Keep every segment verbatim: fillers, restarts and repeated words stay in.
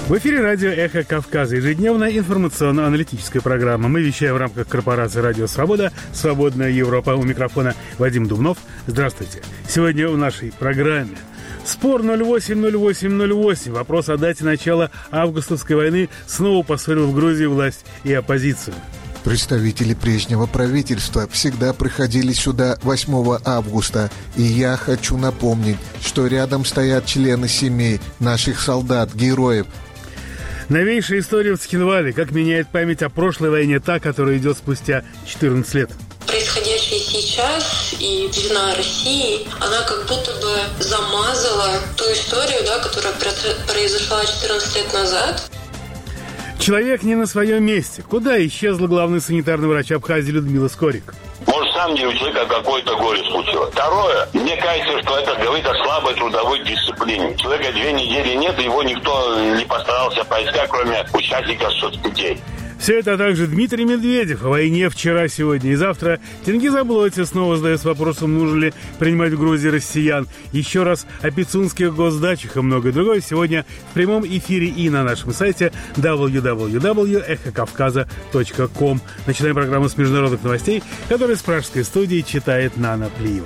В эфире радио «Эхо Кавказа», ежедневная информационно-аналитическая программа. Мы вещаем в рамках корпорации «Радио Свобода», «Свободная Европа». У микрофона Вадим Дубнов. Здравствуйте. Сегодня в нашей программе спор ноль восемь ноль восемь ноль восемь. Вопрос о дате начала августовской войны снова поссорил в Грузии власть и оппозицию. Представители прежнего правительства всегда приходили сюда восьмого августа, и я хочу напомнить, что рядом стоят члены семей наших солдат, героев. Новейшая история в Цхинвале. Как меняет память о прошлой войне та, которая идет спустя четырнадцать лет. Происходящее сейчас и вина России, она как будто бы замазала ту историю, да, которая произошла четырнадцать лет назад. Человек не на своем месте. Куда исчезла главный санитарный врач Абхазии Людмила Скорик? Может, сам деле у человека какое-то горе случилось. Второе, мне кажется, что это говорит о слабой трудовой дисциплине. Человека две недели нет, его никто не постарался поискать, кроме участников соцсетей. Все это, а также Дмитрий Медведев о войне вчера, сегодня и завтра. Тенгиз Аблотий снова задается вопросом, нужно ли принимать в Грузии россиян. Еще раз о пицунских госдачах и многое другое сегодня в прямом эфире и на нашем сайте дабл ю дабл ю дабл ю точка эхо кавказа точка ком. Начинаем программу с международных новостей, которую с пражской студии читает Нана Плиева.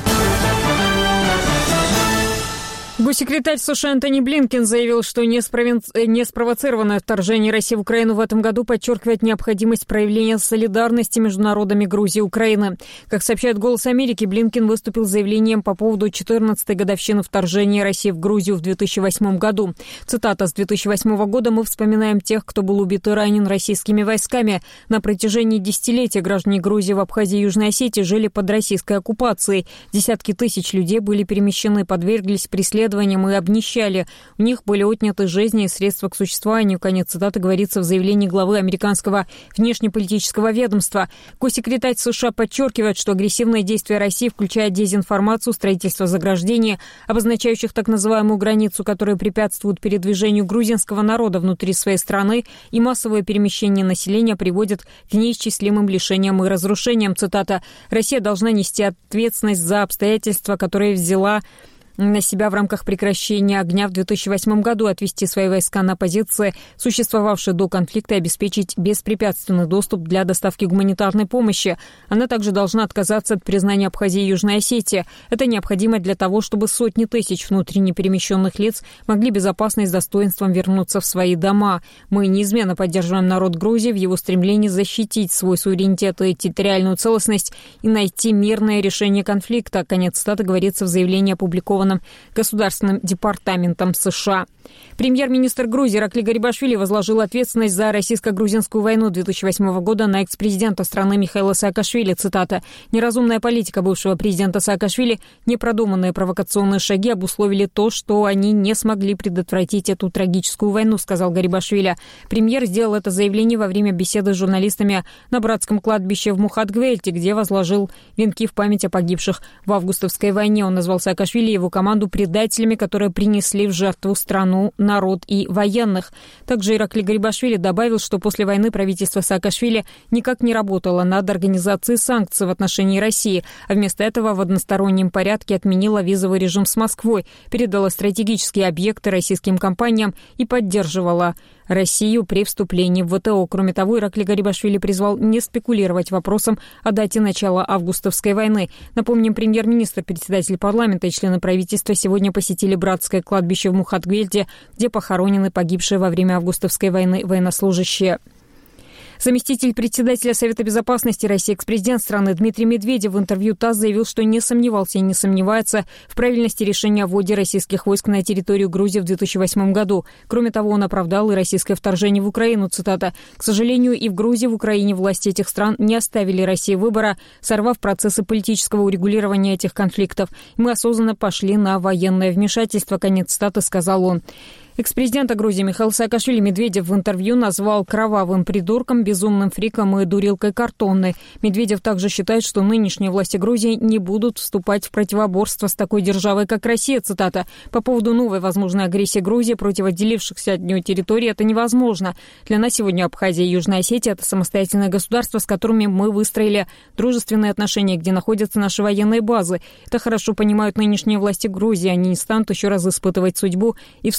Госсекретарь США Антони Блинкен заявил, что неспровоцированное вторжение России в Украину в этом году подчеркивает необходимость проявления солидарности между народами Грузии и Украины. Как сообщает «Голос Америки», Блинкен выступил с заявлением по поводу четырнадцатой годовщины вторжения России в Грузию в две тысячи восьмом году. Цитата: «С две тысячи восьмого года мы вспоминаем тех, кто был убит и ранен российскими войсками. На протяжении десятилетия граждане Грузии в Абхазии и Южной Осетии жили под российской оккупацией. Десятки тысяч людей были перемещены, подверглись преследованию и обнищали. У них были отняты жизни и средства к существованию». Конец цитаты говорится в заявлении главы американского внешнеполитического ведомства. Госсекретарь США подчеркивает, что агрессивные действия России, включая дезинформацию, строительство заграждений, обозначающих так называемую границу, которые препятствуют передвижению грузинского народа внутри своей страны, и массовое перемещение населения приводят к неисчислимым лишениям и разрушениям. Цитата: «Россия должна нести ответственность за обстоятельства, которые взяла на себя в рамках прекращения огня в две тысячи восьмом году, отвести свои войска на позиции, существовавшие до конфликта, и обеспечить беспрепятственный доступ для доставки гуманитарной помощи. Она также должна отказаться от признания Абхазии и Южной Осетии. Это необходимо для того, чтобы сотни тысяч внутренне перемещенных лиц могли безопасно и с достоинством вернуться в свои дома. Мы неизменно поддерживаем народ Грузии в его стремлении защитить свой суверенитет и территориальную целостность и найти мирное решение конфликта». Конец цитаты говорится в заявлении, опубликованном Государственным департаментом США. Премьер-министр Грузии Иракли Гарибашвили возложил ответственность за российско-грузинскую войну две тысячи восьмого года на экс-президента страны Михаила Саакашвили. Цитата: «Неразумная политика бывшего президента Саакашвили, непродуманные провокационные шаги обусловили то, что они не смогли предотвратить эту трагическую войну», сказал Гарибашвили. Премьер сделал это заявление во время беседы с журналистами на братском кладбище в Мухатгвельте, где возложил венки в память о погибших в августовской войне. Он назвал Саакашвили и его команду предателями, которые принесли в жертву страну, народ и военных. Также Иракли Гарибашвили добавил, что после войны правительство Саакашвили никак не работало над организацией санкций в отношении России, а вместо этого в одностороннем порядке отменило визовый режим с Москвой, передала стратегические объекты российским компаниям и поддерживала Россию при вступлении в ВТО. Кроме того, Иракли Гарибашвили призвал не спекулировать вопросом о дате начала августовской войны. Напомним, премьер-министр, председатель парламента и члены правительства сегодня посетили братское кладбище в Мухатгвельте, где похоронены погибшие во время августовской войны военнослужащие. Заместитель председателя Совета безопасности России, экс-президент страны Дмитрий Медведев в интервью ТАСС заявил, что не сомневался и не сомневается в правильности решения о вводе российских войск на территорию Грузии в две тысячи восьмом году. Кроме того, он оправдал и российское вторжение в Украину. Цитата: «К сожалению, и в Грузии, и в Украине власти этих стран не оставили России выбора, сорвав процессы политического урегулирования этих конфликтов. Мы осознанно пошли на военное вмешательство». Конец цитаты, сказал он. Экс-президента Грузии Михаил Саакашвили Медведев в интервью назвал кровавым придурком, безумным фриком и дурилкой картонной. Медведев также считает, что нынешние власти Грузии не будут вступать в противоборство с такой державой, как Россия. Цитата: «По поводу новой возможной агрессии Грузии против отделившихся от нее территорий это невозможно. Для нас сегодня Абхазия и Южная Осетия – это самостоятельное государство, с которыми мы выстроили дружественные отношения, где находятся наши военные базы. Это хорошо понимают нынешние власти Грузии. Они не станут еще раз испытывать судьбу и вступать в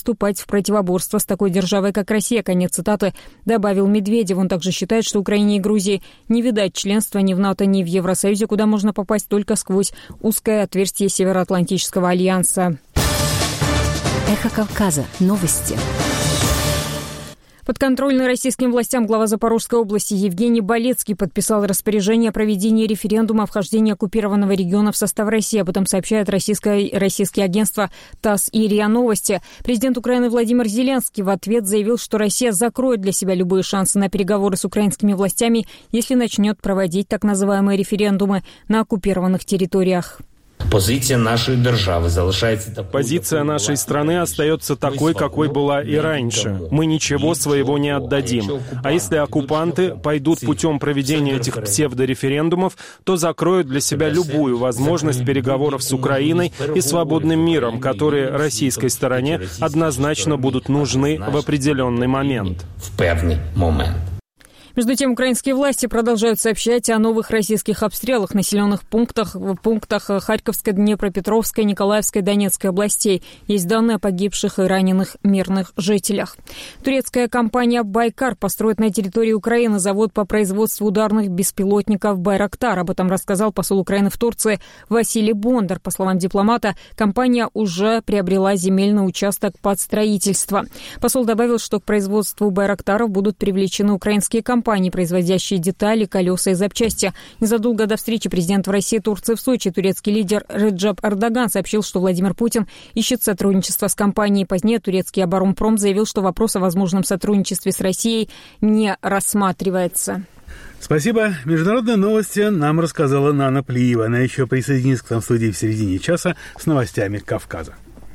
противоборства с такой державой, как Россия. Конец цитаты, добавил Медведев. Он также считает, что Украине и Грузии не видать членства ни в НАТО, ни в Евросоюзе, куда можно попасть только сквозь узкое отверстие Североатлантического альянса. Эхо Кавказа. Новости. Подконтрольный российским властям глава Запорожской области Евгений Болецкий подписал распоряжение о проведении референдума о вхождении оккупированного региона в состав России. Об этом сообщает российское, российские агентства ТАСС и РИА Новости. Президент Украины Владимир Зеленский в ответ заявил, что Россия закроет для себя любые шансы на переговоры с украинскими властями, если начнет проводить так называемые референдумы на оккупированных территориях. Позиция нашей державы залишается такой. Позиция нашей страны остается такой, какой была и раньше. Мы ничего своего не отдадим. А если оккупанты пойдут путем проведения этих псевдореферендумов, то закроют для себя любую возможность переговоров с Украиной и свободным миром, которые российской стороне однозначно будут нужны в определенный момент. В певный момент. Между тем, украинские власти продолжают сообщать о новых российских обстрелах в населенных пунктах, в пунктах Харьковской, Днепропетровской, Николаевской, Донецкой областей. Есть данные о погибших и раненых мирных жителях. Турецкая компания «Байкар» построит на территории Украины завод по производству ударных беспилотников «Байрактар». Об этом рассказал посол Украины в Турции Василий Бондар. По словам дипломата, компания уже приобрела земельный участок под строительство. Посол добавил, что к производству «Байрактаров» будут привлечены украинские компании, производящие детали, колеса и запчасти. Незадолго до встречи президента России и Турции в Сочи турецкий лидер Реджеп Эрдоган сообщил, что Владимир Путин ищет сотрудничество с компанией. Позднее турецкий оборонпром заявил, что вопрос о возможном сотрудничестве с Россией не рассматривается. Спасибо. Международные новости нам рассказала Нана Плиева. Она еще присоединится к нам в студии в середине часа с новостями Кавказа.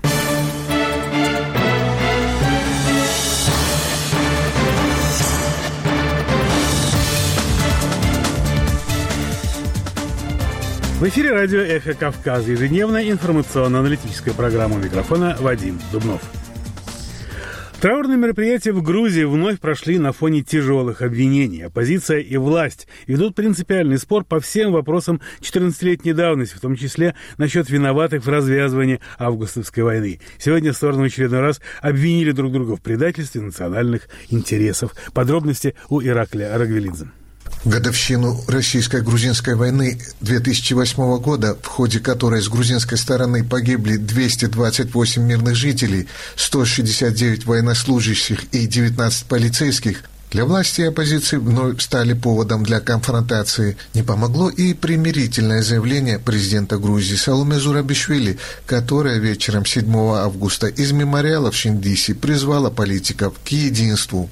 В эфире радио «Эхо Кавказа». Ежедневная информационно-аналитическая программа. У микрофона Вадим Дубнов. Траурные мероприятия в Грузии вновь прошли на фоне тяжелых обвинений. Оппозиция и власть ведут принципиальный спор по всем вопросам четырнадцатилетней давности, в том числе насчет виноватых в развязывании августовской войны. Сегодня стороны в очередной раз обвинили друг друга в предательстве национальных интересов. Подробности у Ираклия Арагвелидзе. Годовщину российско-грузинской войны две тысячи восьмого года, в ходе которой с грузинской стороны погибли двести двадцать восемь мирных жителей, сто шестьдесят девять военнослужащих и девятнадцать полицейских, для власти и оппозиции вновь стали поводом для конфронтации. Не помогло и примирительное заявление президента Грузии Саломе Зурабишвили, которое вечером седьмого августа из мемориала в Шиндиси призвало политиков к единству.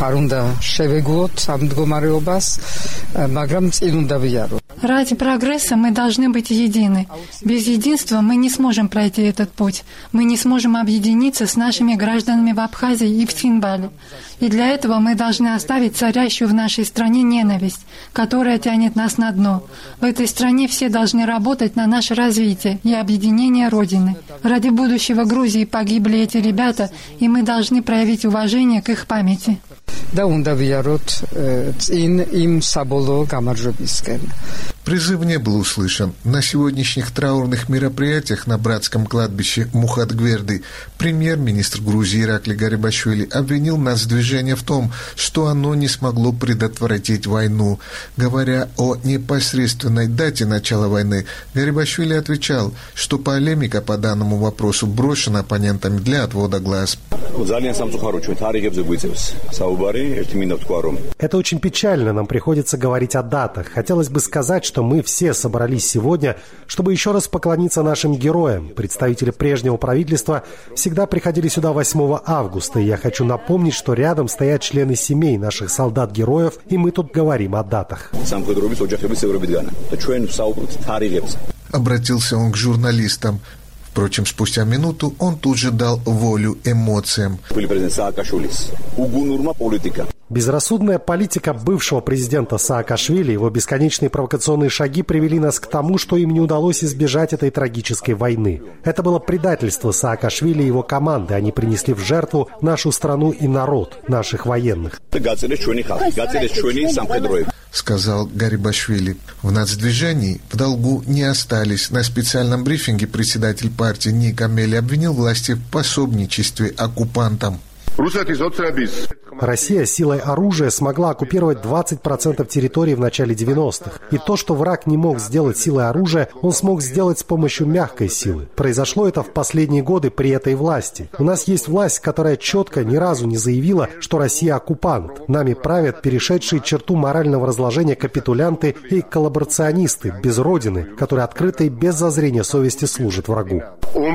Ради прогресса мы должны быть едины. Без единства мы не сможем пройти этот путь. Мы не сможем объединиться с нашими гражданами в Абхазии и в Цхинвале. И для этого мы должны оставить царящую в нашей стране ненависть, которая тянет нас на дно. В этой стране все должны работать на наше развитие и объединение Родины. Ради будущего Грузии погибли эти ребята, и мы должны проявить уважение к их памяти. Призыв не был услышан. На сегодняшних траурных мероприятиях на братском кладбище Мухатгверды премьер-министр Грузии Иракли Гарибашвили обвинил нацдвижение в том, что оно не смогло предотвратить войну. Говоря о непосредственной дате начала войны, Гарибашвили отвечал, что полемика по данному вопросу брошена оппонентами для отвода глаз. Это очень печально, нам приходится говорить о датах. Хотелось бы сказать, что мы все собрались сегодня, чтобы еще раз поклониться нашим героям. Представители прежнего правительства всегда приходили сюда восьмого августа, и я хочу напомнить, что рядом стоят члены семей наших солдат-героев, и мы тут говорим о датах. Обратился он к журналистам. Впрочем, спустя минуту он тут же дал волю эмоциям. Безрассудная политика бывшего президента Саакашвили и его бесконечные провокационные шаги привели нас к тому, что им не удалось избежать этой трагической войны. Это было предательство Саакашвили и его команды. Они принесли в жертву нашу страну и народ, наших военных. сказал Гарибашвили. В нацдвижении в долгу не остались. На специальном брифинге председатель партии Ник Амели обвинил власти в пособничестве оккупантам. Россия силой оружия смогла оккупировать двадцать процентов территории в начале девяностых. И то, что враг не мог сделать силой оружия, он смог сделать с помощью мягкой силы. Произошло это в последние годы при этой власти. У нас есть власть, которая четко ни разу не заявила, что Россия оккупант. Нами правят перешедшие черту морального разложения капитулянты и коллаборационисты без родины, которые открыто и без зазрения совести служат врагу.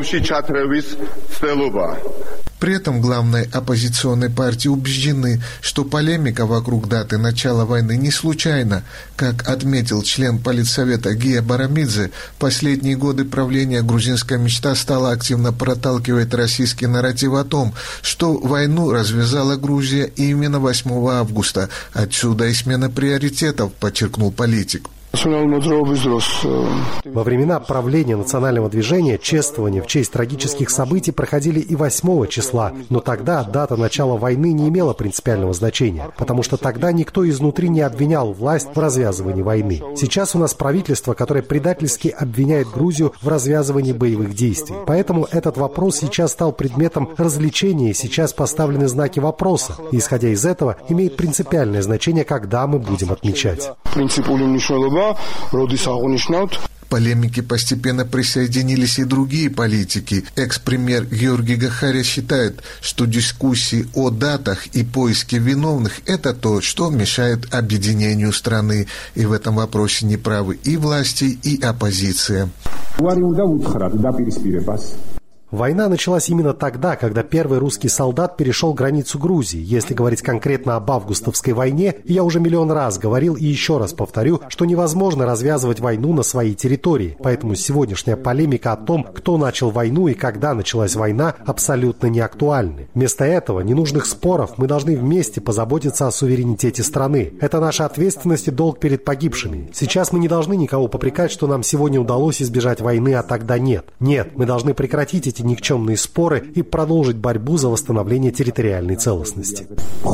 При этом главной оппозиционной партии убеждены, что полемика вокруг даты начала войны не случайна. Как отметил член Политсовета Гия Барамидзе, в последние годы правления грузинская мечта стала активно проталкивать российский нарратив о том, что войну развязала Грузия именно восьмого августа. Отсюда и смена приоритетов, подчеркнул политик. Во времена правления национального движения чествования в честь трагических событий проходили и восьмого числа, но тогда дата начала войны не имела принципиального значения, потому что тогда никто изнутри не обвинял власть в развязывании войны. Сейчас у нас правительство, которое предательски обвиняет Грузию в развязывании боевых действий. Поэтому этот вопрос сейчас стал предметом развлечения, и сейчас поставлены знаки вопроса. И, исходя из этого, имеет принципиальное значение, когда мы будем отмечать. К полемике постепенно присоединились и другие политики. Экс-премьер Георгий Гахария считает, что дискуссии о датах и поиске виновных – это то, что мешает объединению страны. И в этом вопросе неправы и власти, и оппозиция. Война началась именно тогда, когда первый русский солдат перешел границу Грузии. Если говорить конкретно об августовской войне, я уже миллион раз говорил и еще раз повторю, что невозможно развязывать войну на своей территории. Поэтому сегодняшняя полемика о том, кто начал войну и когда началась война, абсолютно не актуальны. Вместо этого, ненужных споров, мы должны вместе позаботиться о суверенитете страны. Это наша ответственность и долг перед погибшими. Сейчас мы не должны никого попрекать, что нам сегодня удалось избежать войны, а тогда нет. Нет, мы должны прекратить эти никчемные споры и продолжить борьбу за восстановление территориальной целостности.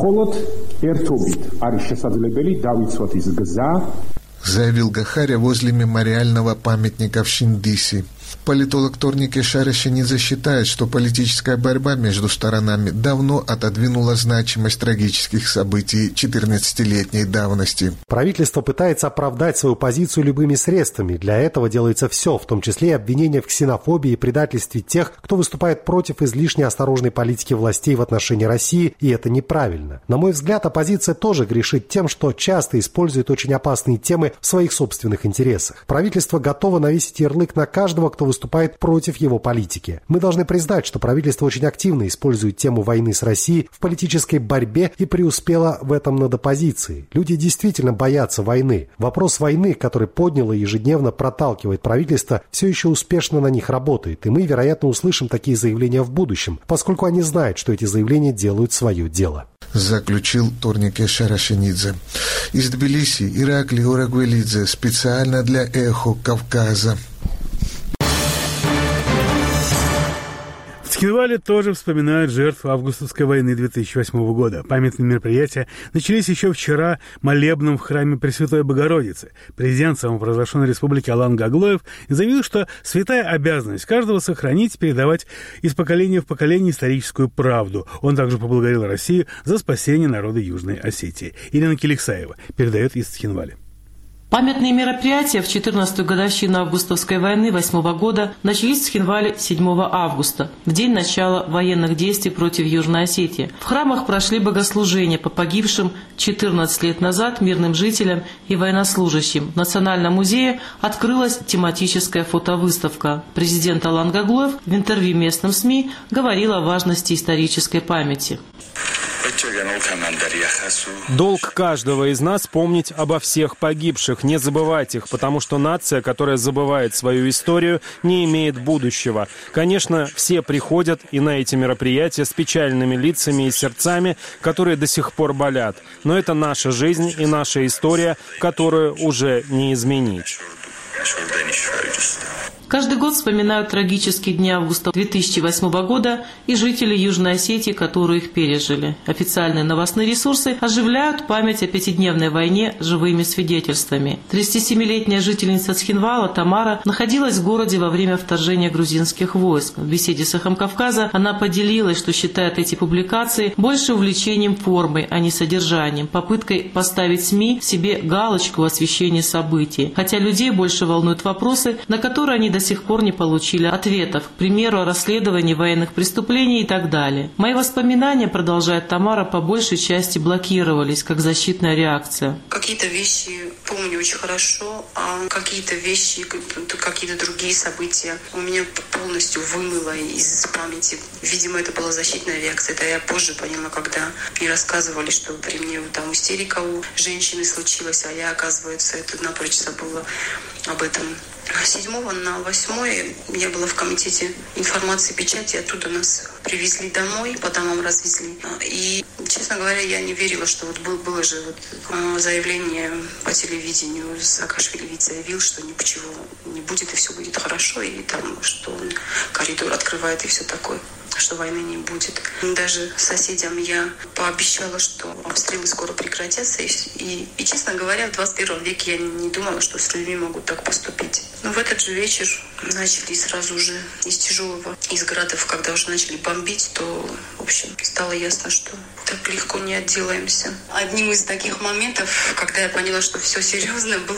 Заявил Гахария возле мемориального памятника в Шиндиси. Политолог Торнике Шарашенидзе считает, что политическая борьба между сторонами давно отодвинула значимость трагических событий четырнадцатилетней давности. Правительство пытается оправдать свою позицию любыми средствами. Для этого делается все, в том числе и обвинения в ксенофобии и предательстве тех, кто выступает против излишне осторожной политики властей в отношении России, и это неправильно. На мой взгляд, оппозиция тоже грешит тем, что часто использует очень опасные темы в своих собственных интересах. Правительство готово навесить ярлык на каждого, кто выступает против его политики. Мы должны признать, что правительство очень активно использует тему войны с Россией в политической борьбе и преуспело в этом над оппозицией. Люди действительно боятся войны. Вопрос войны, который подняло и ежедневно проталкивает правительство, все еще успешно на них работает, и мы, вероятно, услышим такие заявления в будущем, поскольку они знают, что эти заявления делают свое дело. Заключил Торнике Шарашенидзе. Из Тбилиси Иракли Орагвелидзе специально для «Эхо Кавказа». В Цхинвале тоже вспоминают жертв августовской войны две тысячи восьмого года. Памятные мероприятия начались еще вчера молебном в храме Пресвятой Богородицы. Президент самопровозглашенной республики Алан Гаглоев заявил, что святая обязанность каждого сохранить и передавать из поколения в поколение историческую правду. Он также поблагодарил Россию за спасение народа Южной Осетии. Ирина Келексаева передает из Цхинваля. Памятные мероприятия в четырнадцатую годовщину августовской войны восьмого года начались в Цхинвале седьмого августа, в день начала военных действий против Южной Осетии. В храмах прошли богослужения по погибшим четырнадцать лет назад мирным жителям и военнослужащим. В Национальном музее открылась тематическая фотовыставка. Президент Алан Гаглоев в интервью местным СМИ говорил о важности исторической памяти. Долг каждого из нас помнить обо всех погибших, не забывать их, потому что нация, которая забывает свою историю, не имеет будущего. Конечно, все приходят и на эти мероприятия с печальными лицами и сердцами, которые до сих пор болят. Но это наша жизнь и наша история, которую уже не изменить. К Каждый год вспоминают трагические дни августа две тысячи восьмого года и жители Южной Осетии, которые их пережили. Официальные новостные ресурсы оживляют память о пятидневной войне живыми свидетельствами. тридцатисемилетняя жительница Цхинвала Тамара находилась в городе во время вторжения грузинских войск. В беседе с «Эхом Кавказа» она поделилась, что считает эти публикации больше увлечением формой, а не содержанием, попыткой поставить СМИ себе галочку в освещении событий. Хотя людей больше волнуют вопросы, на которые они до до сих пор не получили ответов, к примеру, о расследовании военных преступлений и так далее. Мои воспоминания, продолжает Тамара, по большей части блокировались, как защитная реакция. Какие-то вещи помню очень хорошо, а какие-то вещи, какие-то другие события у меня полностью вымыло из памяти. Видимо, это была защитная реакция. Это я позже поняла, когда мне рассказывали, что при мне там истерика у женщины случилась, а я, оказывается, это напрочь забыла об этом. седьмого на восьмое я была в комитете информации и печати, оттуда нас привезли домой, по домам развезли. И, честно говоря, я не верила, что вот был, было же вот заявление по телевидению, Саакашвили ведь заявил, что ничего не будет и все будет хорошо, и там, что он коридор открывает и все такое, что войны не будет. Даже соседям я пообещала, что обстрелы скоро прекратятся. И, и, и, честно говоря, в двадцать первом веке я не думала, что с людьми могут так поступить. Но в этот же вечер начали сразу же из тяжелого, из градов, когда уже начали бомбить, то, в общем, стало ясно, что так легко не отделаемся. Одним из таких моментов, когда я поняла, что все серьезно, был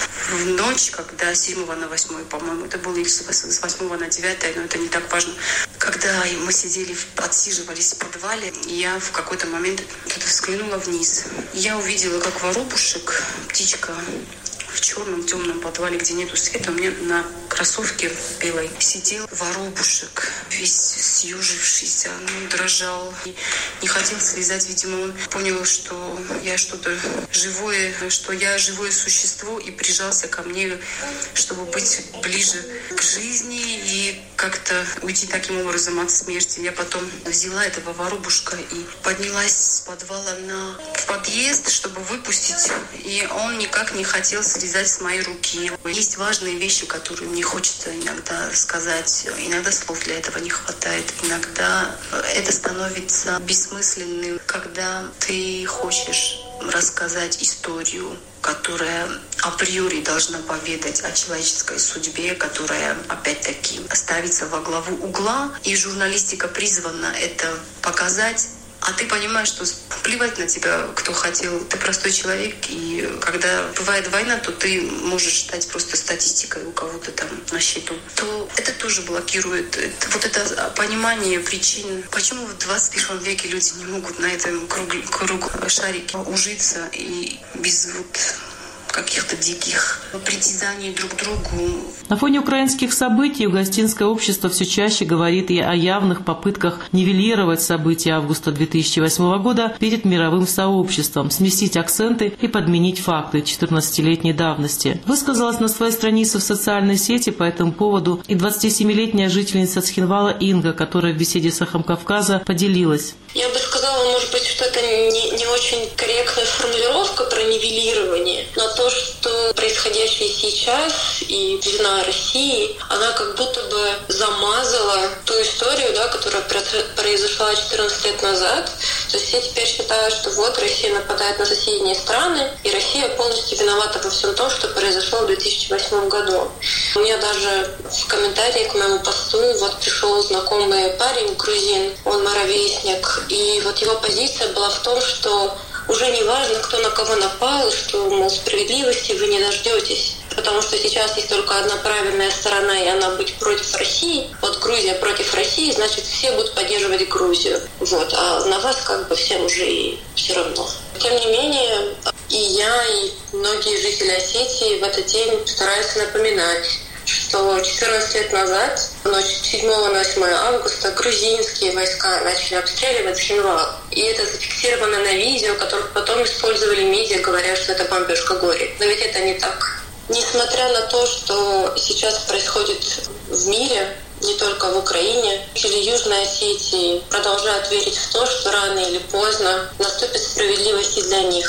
в ночь, когда с седьмого на восьмое, по-моему, это было или с восьмого на девятое, но это не так важно. Когда мы сидели, отсиживались в подвале, я в какой-то момент взглянула вниз. Я увидела, как воробушек, птичка, в черном темном подвале, где нету света, у меня на кроссовке белой сидел воробушек, весь съежившийся, он дрожал, и не хотел слезать. Видимо, он понял, что я что-то живое, что я живое существо, и прижался ко мне, чтобы быть ближе к жизни и как-то уйти таким образом от смерти. Я потом взяла этого воробушка и поднялась с подвала на в подъезд, чтобы выпустить, и он никак не хотел слезать с моей руки. Есть важные вещи, которые мне хочется иногда сказать. Иногда слов для этого не хватает. Иногда это становится бессмысленным, когда ты хочешь рассказать историю, которая априори должна поведать о человеческой судьбе, которая, опять-таки, ставится во главу угла. И журналистика призвана это показать. А ты понимаешь, что плевать на тебя, кто хотел. Ты простой человек, и когда бывает война, то ты можешь стать просто статистикой у кого-то там на счету. То это тоже блокирует это, вот это понимание причин, почему в двадцать первом веке люди не могут на этом кругу, кругу шарике ужиться и без вот каких-то диких притязаний друг к другу. На фоне украинских событий Угостинское общество все чаще говорит и о явных попытках нивелировать события августа две тысячи восьмого года перед мировым сообществом, сместить акценты и подменить факты четырнадцатилетней давности. Высказалась на своей странице в социальной сети по этому поводу и двадцатисемилетняя жительница Цхинвала Инга, которая в беседе с «Эхом Кавказа» поделилась. Я бы сказала, может быть, что это не, не очень корректная формулировка про нивелирование, но то, что происходящее сейчас и вина России, она как будто бы замазала ту историю, да, которая произошла четырнадцать лет назад. То есть все теперь считают, что вот Россия нападает на соседние страны, и Россия полностью виновата во всем том, что произошло в две тысячи восьмом году. У меня даже в комментарии к моему посту вот пришел знакомый парень, грузин, он мой ровесник, и вот его позиция была в том, что уже не важно, кто на кого напал, что, мол, справедливости вы не дождетесь. Потому что сейчас есть только одна правильная сторона, и она быть против России. Вот Грузия против России, значит, все будут поддерживать Грузию. Вот. А на вас как бы всем уже и все равно. Тем не менее, и я, и многие жители Осетии в этот день стараются напоминать, что четырнадцать лет назад, в ночь с седьмого на восьмое августа, грузинские войска начали обстреливать Цхинвал. И это зафиксировано на видео, которое потом использовали медиа, говоря, что это бомбежка горит. Но ведь это не так. Несмотря на то, что сейчас происходит в мире, не только в Украине, жители Южной Осетии продолжают верить в то, что рано или поздно наступит справедливость и для них.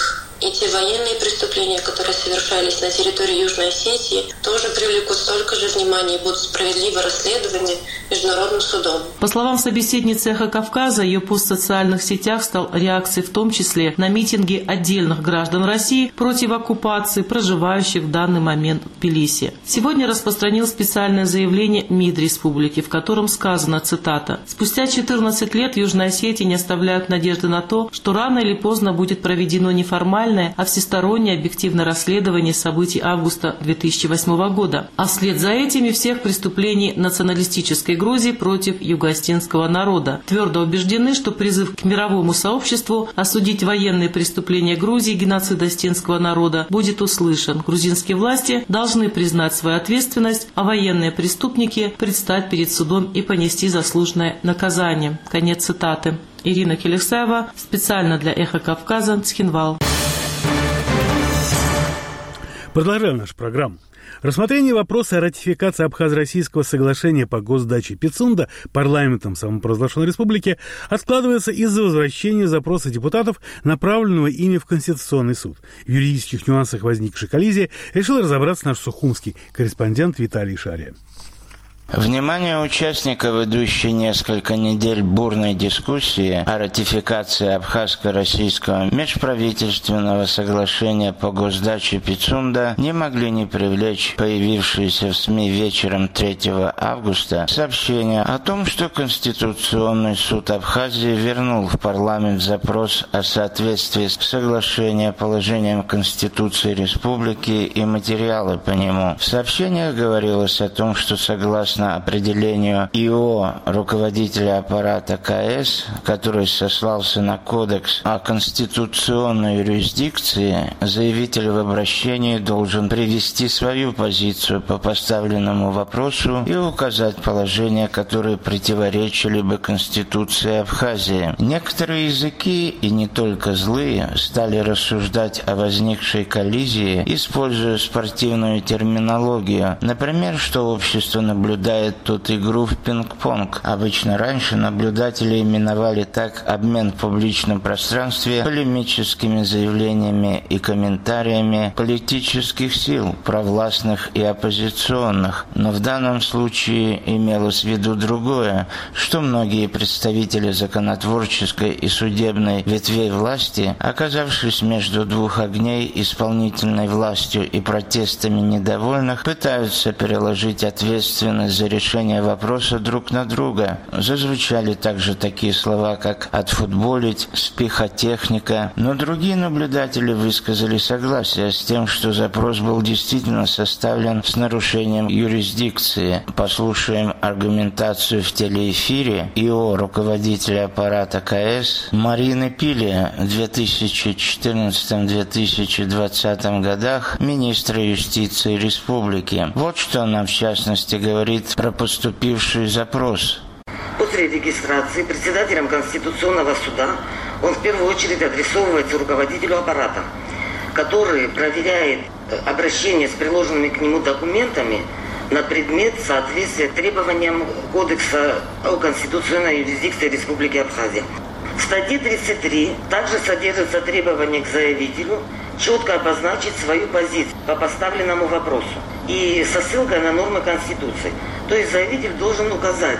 И те военные преступления, которые совершались на территории Южной Осетии, тоже привлекут столько же внимания и будут справедливо расследованы Международным судом. По словам собеседницы «Эхо Кавказа», ее пост в социальных сетях стал реакцией в том числе на митинги отдельных граждан России против оккупации, проживающих в данный момент в Тбилиси. Сегодня распространил специальное заявление МИД республики, в котором сказано, цитата, «Спустя четырнадцать лет Южной Осетии не оставляют надежды на то, что рано или поздно будет проведено неформальное, а всестороннее объективное расследование событий августа две тысячи восьмого года, а вслед за этими всех преступлений националистической Грузии против юго-осетинского народа. Твердо убеждены, что призыв к мировому сообществу осудить военные преступления Грузии и геноцид осетинского народа будет услышан. Грузинские власти должны признать свою ответственность, а военные преступники предстать перед судом и понести заслуженное наказание». Конец цитаты. Ирина Келексаева, специально для «Эхо Кавказа», Цхинвал. Продолжаем нашу программу. Рассмотрение вопроса о ратификации Абхазо-Российского соглашения по госдаче Пицунда парламентом самопровозглашенной республики откладывается из-за возвращения запроса депутатов, направленного ими в Конституционный суд. В юридических нюансах возникшей коллизии решил разобраться наш сухумский корреспондент Виталий Шария. Внимание участников, идущей несколько недель бурной дискуссии о ратификации Абхазско-Российского межправительственного соглашения по госдаче Пицунда, не могли не привлечь появившиеся в СМИ вечером третьего августа сообщения о том, что Конституционный суд Абхазии вернул в парламент запрос о соответствии с соглашением положениям Конституции Республики и материалы по нему. В сообщениях говорилось о том, что согласно определению ИО руководителя аппарата КС, который сослался на кодекс о конституционной юрисдикции, заявитель в обращении должен привести свою позицию по поставленному вопросу и указать положения, которые противоречили бы Конституции Абхазии. Некоторые языки, и не только злые, стали рассуждать о возникшей коллизии, используя спортивную терминологию. Например, что общество наблюдает тут игру в пинг-понг. Обычно раньше наблюдатели именовали так обмен в публичном пространстве полемическими заявлениями и комментариями политических сил, провластных и оппозиционных. Но в данном случае имелось в виду другое, что многие представители законотворческой и судебной ветвей власти, оказавшись между двух огней, исполнительной властью и протестами недовольных, пытаются переложить ответственность за решение вопроса друг на друга. Зазвучали также такие слова, как «отфутболить», «спихотехника», но другие наблюдатели высказали согласие с тем, что запрос был действительно составлен с нарушением юрисдикции. Послушаем аргументацию в телеэфире ИО руководителя аппарата КС Марины Пили в две тысячи четырнадцатом — две тысячи двадцатом годах министра юстиции республики. Вот что она в частности говорит про поступивший запрос. После регистрации председателем Конституционного суда он в первую очередь адресовывается руководителю аппарата, который проверяет обращение с приложенными к нему документами на предмет соответствия требованиям Кодекса о конституционной юрисдикции Республики Абхазия. В статье тридцать три также содержится требование к заявителю четко обозначить свою позицию по поставленному вопросу и со ссылкой на нормы Конституции. То есть заявитель должен указать,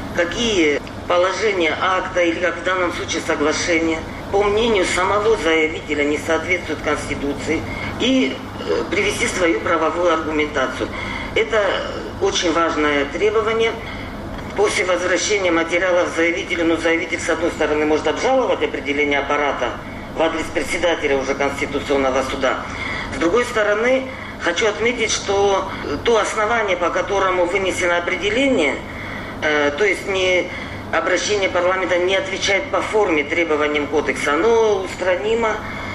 какие положения акта или, как в данном случае, соглашения, по мнению самого заявителя, не соответствуют Конституции, и привести свою правовую аргументацию. Это очень важное требование. После возвращения материалов заявителю, ну, заявитель, с одной стороны, может обжаловать определение аппарата в адрес председателя уже Конституционного суда. С другой стороны, хочу отметить, что то основание, по которому вынесено определение, э, то есть не обращение парламента не отвечает по форме требованиям кодекса, оно устранимо,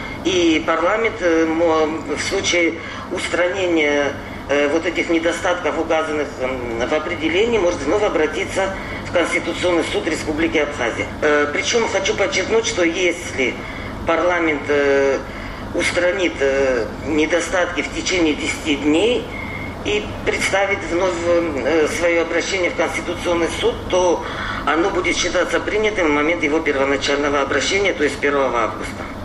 и парламент э, в случае устранения э, вот этих недостатков, указанных э, в определении, может вновь обратиться в Конституционный суд Республики Абхазия. Э, причем хочу подчеркнуть, что если парламент э, устранит э, недостатки в течение десяти дней и представит вновь э, свое обращение в Конституционный суд, то оно будет считаться принятым в момент его первоначального обращения, то есть первого августа.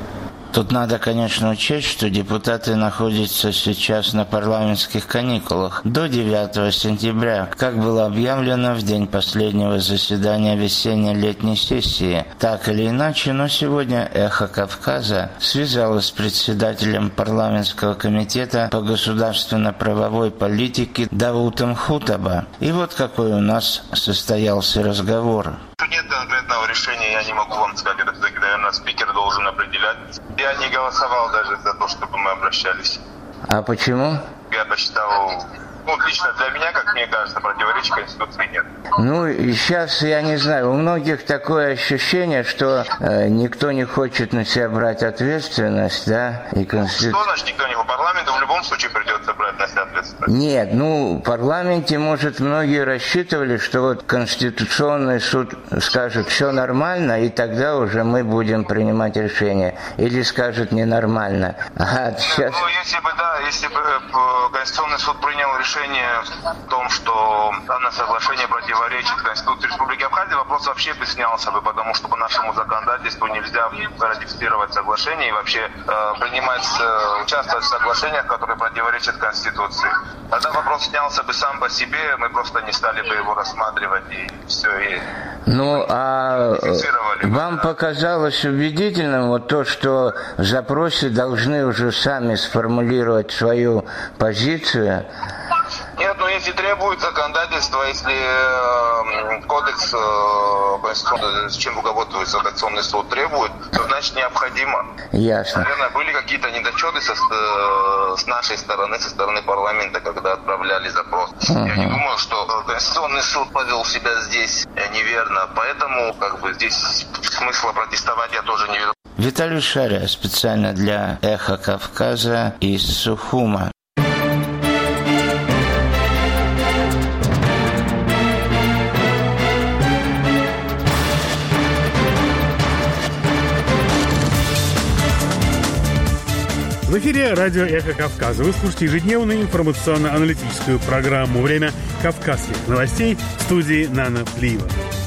Тут надо, конечно, учесть, что депутаты находятся сейчас на парламентских каникулах до девятого сентября, как было объявлено в день последнего заседания весенне-летней сессии. Так или иначе, но сегодня «Эхо Кавказа» связалось с председателем парламентского комитета по государственно-правовой политике Давутом Хутаба. И вот какой у нас состоялся разговор. Нет конкретного решения, я не могу вам сказать, это, наверное, спикер должен определять. Я не голосовал даже за то, чтобы мы обращались. А почему? Я посчитал, ну, лично для меня, как мне кажется, противоречия Конституции нет. Ну, и сейчас, я не знаю, у многих такое ощущение, что э, никто не хочет на себя брать ответственность, да, и Конституция... Что значит никто не по парламенту? В любом случае придется брать на себя ответственность. Нет, ну, в парламенте, может, многие рассчитывали, что вот Конституционный суд скажет, все нормально, и тогда уже мы будем принимать решение. Или скажет ненормально. А сейчас... Ну, если бы, да, если бы Конституционный суд принял решение в том, что данное соглашение противоречит Конституции Республики Абхазия, вопрос вообще бы снялся бы, потому что по нашему законодательству нельзя ратифицировать соглашение и вообще э, принимать, э, участвовать в соглашениях, которые противоречат Конституции. Тогда вопрос снялся бы сам по себе, мы просто не стали бы его рассматривать и все. И ну, а вам показалось убедительным вот то, что в запросе должны уже сами сформулировать свою позицию? Нет, ну если требует законодательство, если э, кодекс, э, с чем руководствуется Конституционный суд, требует, то значит необходимо. Ясно. Наверное, были какие-то недочеты со, с нашей стороны, со стороны парламента, когда отправляли запрос. Uh-huh. Я не думаю, что Конституционный суд повел себя здесь неверно, поэтому как бы здесь смысла протестовать я тоже не вижу. Виталий Шаря, специально для «Эхо Кавказа» из Сухума. В эфире радио «Эхо Кавказа». Вы слушаете ежедневную информационно-аналитическую программу «Время кавказских новостей» в студии Нана Плиева.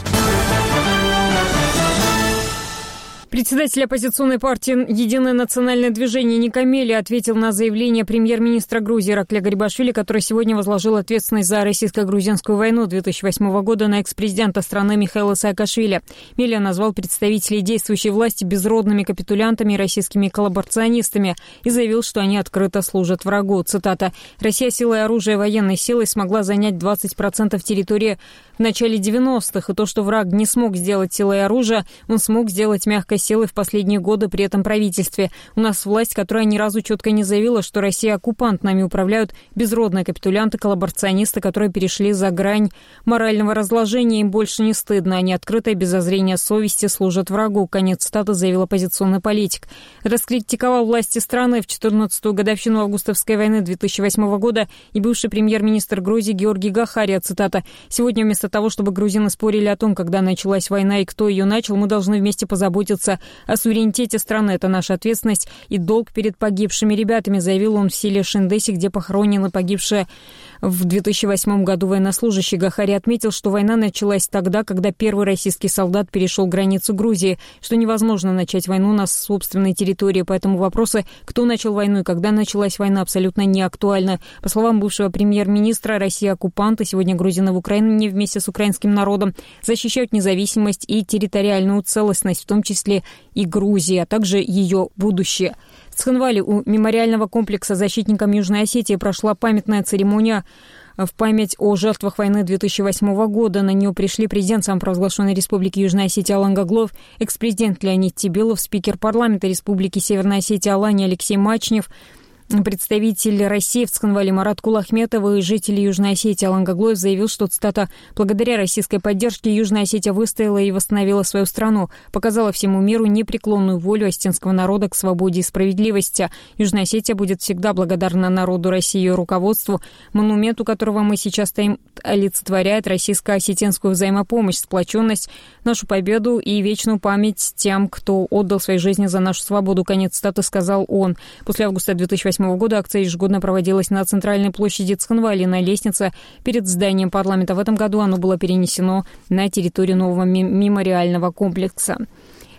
Председатель оппозиционной партии «Единое национальное движение» Никамели ответил на заявление премьер-министра Грузии Иракли Гарибашвили, который сегодня возложил ответственность за российско-грузинскую войну две тысячи восьмого года на экс-президента страны Михаила Саакашвили. Мелия назвал представителей действующей власти безродными капитулянтами и российскими коллаборационистами и заявил, что они открыто служат врагу. Цитата. «Россия силой оружия и военной силой смогла занять двадцать процентов территории в начале девяностых, и то, что враг не смог сделать силой оружия, он смог сделать мягкой силой в последние годы при этом правительстве. У нас власть, которая ни разу четко не заявила, что Россия оккупант. Нами управляют безродные капитулянты, коллаборационисты, которые перешли за грань морального разложения. Им больше не стыдно. Они открыто и без зазрения совести служат врагу». Конец цитаты, заявил оппозиционный политик. Раскритиковал власти страны в четырнадцатую годовщину августовской войны две тысячи восьмого года и бывший премьер-министр Грузии Георгий Гахария. Цитата. «Сегодня вместо того, чтобы грузины спорили о том, когда началась война и кто ее начал, мы должны вместе позаботиться о суверенитете страны. Это наша ответственность и долг перед погибшими ребятами», заявил он в селе Шиндеси, где похоронены погибшие в две тысячи восьмом году военнослужащие. Гахари отметил, что война началась тогда, когда первый российский солдат перешел границу Грузии, что невозможно начать войну на собственной территории, поэтому вопросы, кто начал войну и когда началась война, абсолютно не актуальны. По словам бывшего премьер-министра, Россия оккупант, и сегодня грузины в Украине вместе с украинским народом защищают независимость и территориальную целостность, в том числе и Грузии, а также ее будущее. В Цхинвале у мемориального комплекса защитникам Южной Осетии прошла памятная церемония в память о жертвах войны две тысячи восьмого года. На нее пришли президент самопровозглашенной Республики Южная Осетия Алан Гаглов, экс-президент Леонид Тебилов, спикер парламента Республики Северная Осетия Алания Алексей Мачнев, представитель России в Цхинвале Марат Кулахметов и жители Южной Осетии Алан Гаглоев заявил, что, цитата, «благодаря российской поддержке Южная Осетия выстояла и восстановила свою страну, показала всему миру непреклонную волю осетинского народа к свободе и справедливости. Южная Осетия будет всегда благодарна народу России и ее руководству, монументу которого мы сейчас стоим, олицетворяет российско-осетинскую взаимопомощь, сплоченность, нашу победу и вечную память тем, кто отдал свои жизни за нашу свободу», конец цитаты, сказал он. После августа две тысячи восьмого года акция ежегодно проводилась на центральной площади Цхинвали, на лестнице перед зданием парламента. В этом году оно было перенесено на территорию нового мемориального комплекса.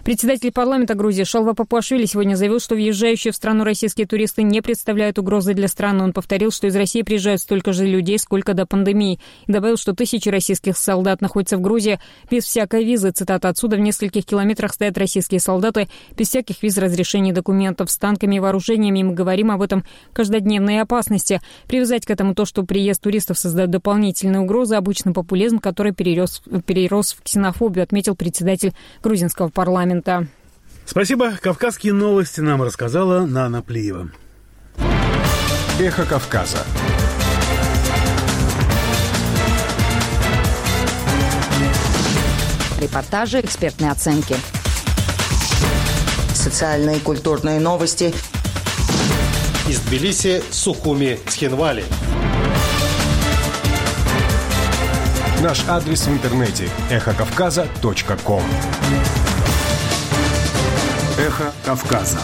Председатель парламента Грузии Шалва Папуашвили сегодня заявил, что въезжающие в страну российские туристы не представляют угрозы для страны. Он повторил, что из России приезжают столько же людей, сколько до пандемии. И добавил, что тысячи российских солдат находятся в Грузии без всякой визы. Цитата: «Отсюда в нескольких километрах стоят российские солдаты без всяких виз, разрешений, документов, с танками и вооружениями. И мы говорим об этом каждодневной опасности. Привязать к этому то, что приезд туристов создает дополнительные угрозы, обычный популизм, который перерос, перерос в ксенофобию», отметил председатель грузинского парламента. Спасибо. Кавказские новости нам рассказала Нана Плиева. Эхо Кавказа. Репортажи, экспертные оценки. Социальные и культурные новости. Из Тбилиси, Сухуми, Цхинвали. Наш адрес в интернете – эхо кавказа точка ком. Эхо Кавказа.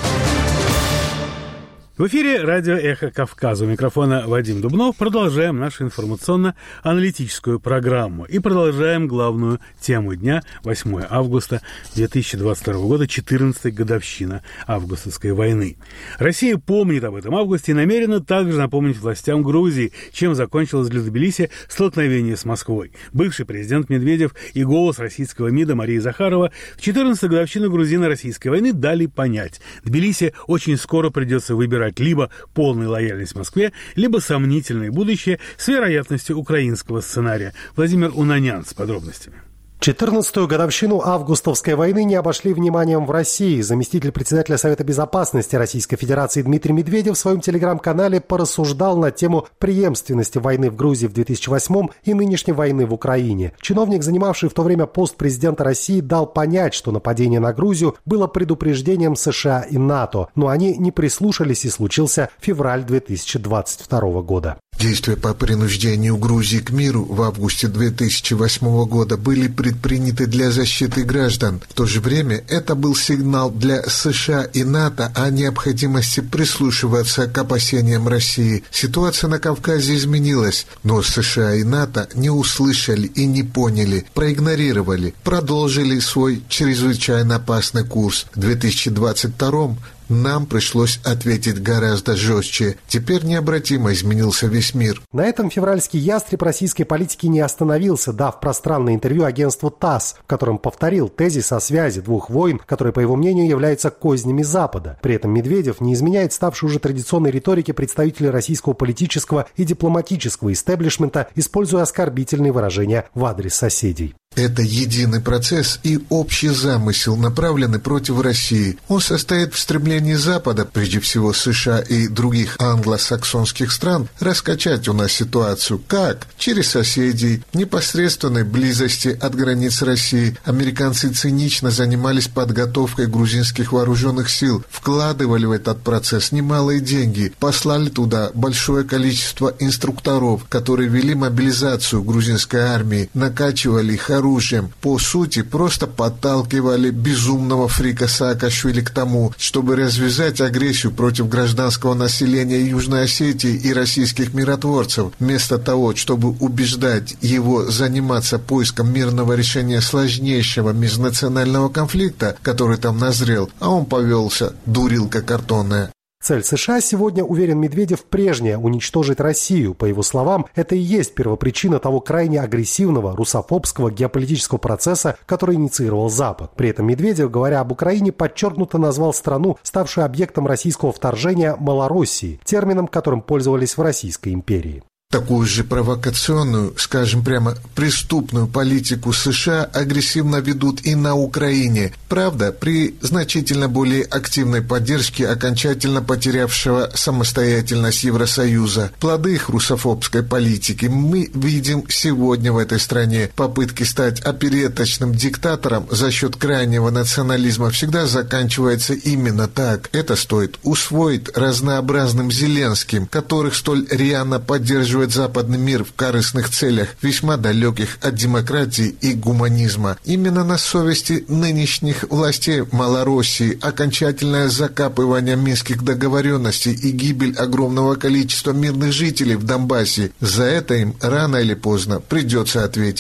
В эфире радио «Эхо Кавказа». У микрофона Вадим Дубнов. Продолжаем нашу информационно-аналитическую программу. И продолжаем главную тему дня, восьмое августа две тысячи двадцать второго года, четырнадцатая годовщина августовской войны. Россия помнит об этом августе и намерена также напомнить властям Грузии, чем закончилось для Тбилиси столкновение с Москвой. Бывший президент Медведев и голос российского МИДа Мария Захарова в четырнадцатую годовщину грузино-российской войны дали понять: Тбилиси очень скоро придется выбирать либо полная лояльность Москве, либо сомнительное будущее с вероятностью украинского сценария. Владимир Унанян с подробностями. четырнадцатую годовщину августовской войны не обошли вниманием в России. Заместитель председателя Совета безопасности Российской Федерации Дмитрий Медведев в своем телеграм-канале порассуждал на тему преемственности войны в Грузии в две тысячи восьмом и нынешней войны в Украине. Чиновник, занимавший в то время пост президента России, дал понять, что нападение на Грузию было предупреждением США и НАТО, но они не прислушались, и случился февраль две тысячи двадцать второго года. Действия по принуждению Грузии к миру в августе две тысячи восьмого года были предприняты для защиты граждан. В то же время это был сигнал для США и НАТО о необходимости прислушиваться к опасениям России. Ситуация на Кавказе изменилась, но США и НАТО не услышали и не поняли, проигнорировали, продолжили свой чрезвычайно опасный курс. В две тысячи двадцать втором нам пришлось ответить гораздо жестче. Теперь необратимо изменился весь мир. На этом февральский ястреб российской политики не остановился, дав пространное интервью агентству ТАСС, в котором повторил тезис о связи двух войн, которые, по его мнению, являются кознями Запада. При этом Медведев не изменяет ставшей уже традиционной риторики представителей российского политического и дипломатического истеблишмента, используя оскорбительные выражения в адрес соседей. Это единый процесс и общий замысел, направленный против России. Он состоит в стремлении Запада, прежде всего США и других англосаксонских стран, раскачать у нас ситуацию. Как? Через соседей, в непосредственной близости от границ России. Американцы цинично занимались подготовкой грузинских вооруженных сил, вкладывали в этот процесс немалые деньги, послали туда большое количество инструкторов, которые вели мобилизацию грузинской армии, накачивали их оружием, по сути, просто подталкивали безумного фрика Саакашвили к тому, чтобы развязать агрессию против гражданского населения Южной Осетии и российских миротворцев, вместо того, чтобы убеждать его заниматься поиском мирного решения сложнейшего межнационального конфликта, который там назрел, а он повелся, дурилка картонная. Цель США сегодня, уверен Медведев, прежняя – уничтожить Россию. По его словам, это и есть первопричина того крайне агрессивного русофобского геополитического процесса, который инициировал Запад. При этом Медведев, говоря об Украине, подчеркнуто назвал страну, ставшую объектом российского вторжения, Малороссией, термином, которым пользовались в Российской империи. Такую же провокационную, скажем прямо, преступную политику США агрессивно ведут и на Украине. Правда, при значительно более активной поддержке окончательно потерявшего самостоятельность Евросоюза. Плоды их русофобской политики мы видим сегодня в этой стране. Попытки стать опереточным диктатором за счет крайнего национализма всегда заканчивается именно так. Это стоит усвоить разнообразным Зеленским, которых столь рьяно поддерживают западный мир в корыстных целях, весьма далеких от демократии и гуманизма. Именно на совести нынешних властей Малороссии окончательное закапывание минских договоренностей и гибель огромного количества мирных жителей в Донбассе. За это им рано или поздно придется ответить.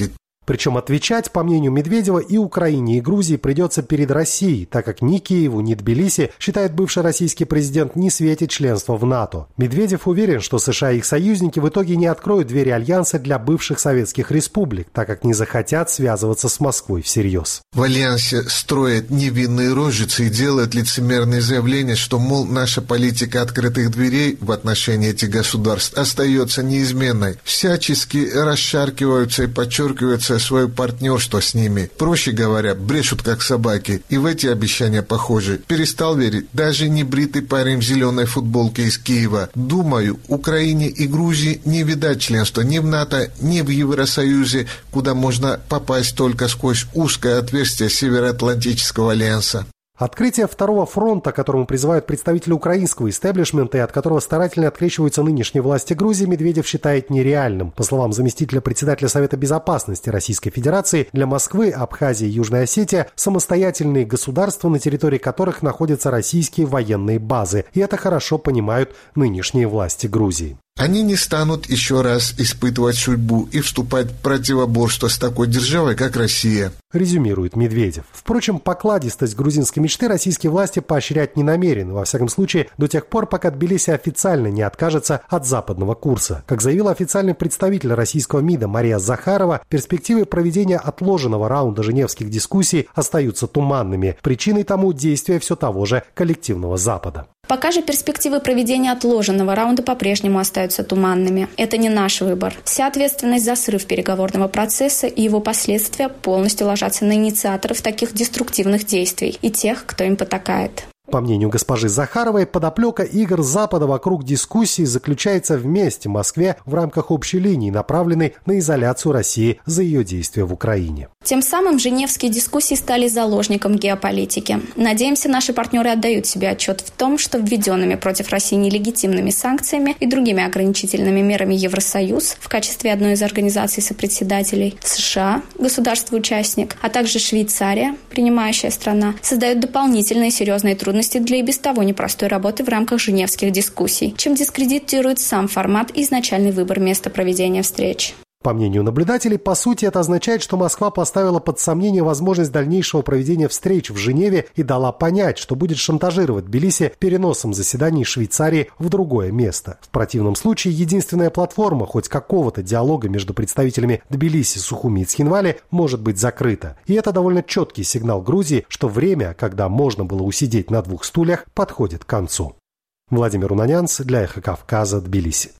Причем отвечать, по мнению Медведева, и Украине, и Грузии придется перед Россией, так как ни Киеву, ни Тбилиси, считает бывший российский президент, не светит членство в НАТО. Медведев уверен, что США и их союзники в итоге не откроют двери альянса для бывших советских республик, так как не захотят связываться с Москвой всерьез. В альянсе строят невинные рожицы и делают лицемерные заявления, что, мол, наша политика открытых дверей в отношении этих государств остается неизменной. Всячески расшаркиваются и подчеркивают свое партнерство с ними. Проще говоря, брешут как собаки. И в эти обещания похожи. Перестал верить даже небритый парень в зеленой футболке из Киева. Думаю, Украине и Грузии не видать членства ни в НАТО, ни в Евросоюзе, куда можно попасть только сквозь узкое отверстие Североатлантического альянса. Открытие второго фронта, которому призывают представители украинского истеблишмента и от которого старательно открещиваются нынешние власти Грузии, Медведев считает нереальным. По словам заместителя председателя Совета безопасности Российской Федерации, для Москвы, Абхазия и Южная Осетия – самостоятельные государства, на территории которых находятся российские военные базы. И это хорошо понимают нынешние власти Грузии. Они не станут еще раз испытывать судьбу и вступать в противоборство с такой державой, как Россия, резюмирует Медведев. Впрочем, покладистость грузинской мечты российские власти поощрять не намерены, во всяком случае, до тех пор, пока Тбилиси официально не откажется от западного курса. Как заявила официальный представитель российского МИДа Мария Захарова, перспективы проведения отложенного раунда женевских дискуссий остаются туманными. Причиной тому действия все того же коллективного Запада. Пока же перспективы проведения отложенного раунда по-прежнему остаются туманными. Это не наш выбор. Вся ответственность за срыв переговорного процесса и его последствия полностью ложатся на инициаторов таких деструктивных действий и тех, кто им потакает. По мнению госпожи Захаровой, подоплека игр Запада вокруг дискуссии заключается вместе в Москве в рамках общей линии, направленной на изоляцию России за ее действия в Украине. Тем самым женевские дискуссии стали заложником геополитики. Надеемся, наши партнеры отдают себе отчет в том, что введенными против России нелегитимными санкциями и другими ограничительными мерами Евросоюз в качестве одной из организаций сопредседателей, США, государство-участник, а также Швейцария, принимающая страна, создают дополнительные серьезные трудности для и без того непростой работы в рамках женевских дискуссий, чем дискредитирует сам формат и изначальный выбор места проведения встреч. По мнению наблюдателей, по сути, это означает, что Москва поставила под сомнение возможность дальнейшего проведения встреч в Женеве и дала понять, что будет шантажировать Тбилиси переносом заседаний Швейцарии в другое место. В противном случае единственная платформа хоть какого-то диалога между представителями Тбилиси, Сухуми и Цхинвали может быть закрыта. И это довольно четкий сигнал Грузии, что время, когда можно было усидеть на двух стульях, подходит к концу. Владимир Унанянц для Эхо Кавказа, Тбилиси.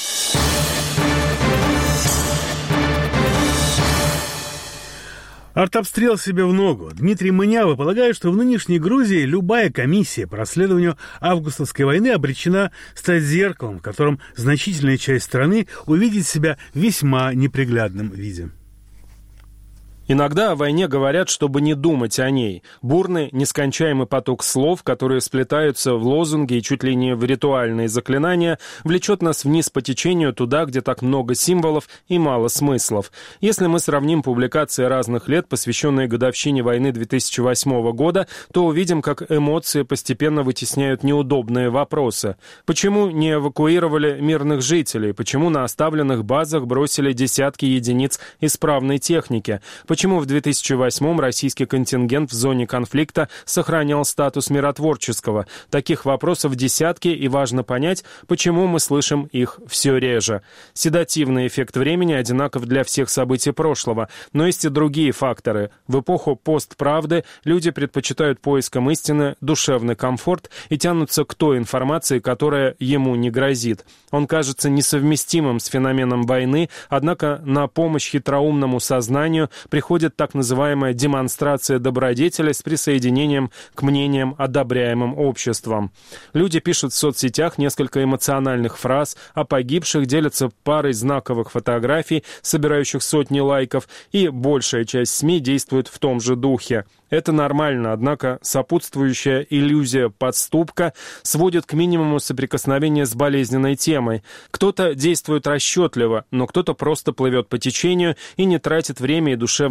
Артобстрел себе в ногу. Дмитрий Мынява полагает, что в нынешней Грузии любая комиссия по расследованию августовской войны обречена стать зеркалом, в котором значительная часть страны увидит себя в весьма неприглядном виде. Иногда о войне говорят, чтобы не думать о ней. Бурный, нескончаемый поток слов, которые сплетаются в лозунги и чуть ли не в ритуальные заклинания, влечет нас вниз по течению туда, где так много символов и мало смыслов. Если мы сравним публикации разных лет, посвященные годовщине войны две тысячи восьмого года, то увидим, как эмоции постепенно вытесняют неудобные вопросы. Почему не эвакуировали мирных жителей? Почему на оставленных базах бросили десятки единиц исправной техники? Почему в две тысячи восьмом российский контингент в зоне конфликта сохранял статус миротворческого? Таких вопросов десятки, и важно понять, почему мы слышим их все реже. Седативный эффект времени одинаков для всех событий прошлого, но есть и другие факторы. В эпоху постправды люди предпочитают поиском истины душевный комфорт и тянутся к той информации, которая ему не грозит. Он кажется несовместимым с феноменом войны, однако на помощь хитроумному сознанию приходит так называемая демонстрация добродетели с присоединением к мнениям, одобряемым обществом. Люди пишут в соцсетях несколько эмоциональных фраз, о погибших делятся парой знаковых фотографий, собирающих сотни лайков, и большая часть СМИ действует в том же духе. Это нормально, однако сопутствующая иллюзия подступка сводит к минимуму соприкосновения с болезненной темой. Кто-то действует расчетливо, но кто-то просто плывет по течению и не тратит время и душевные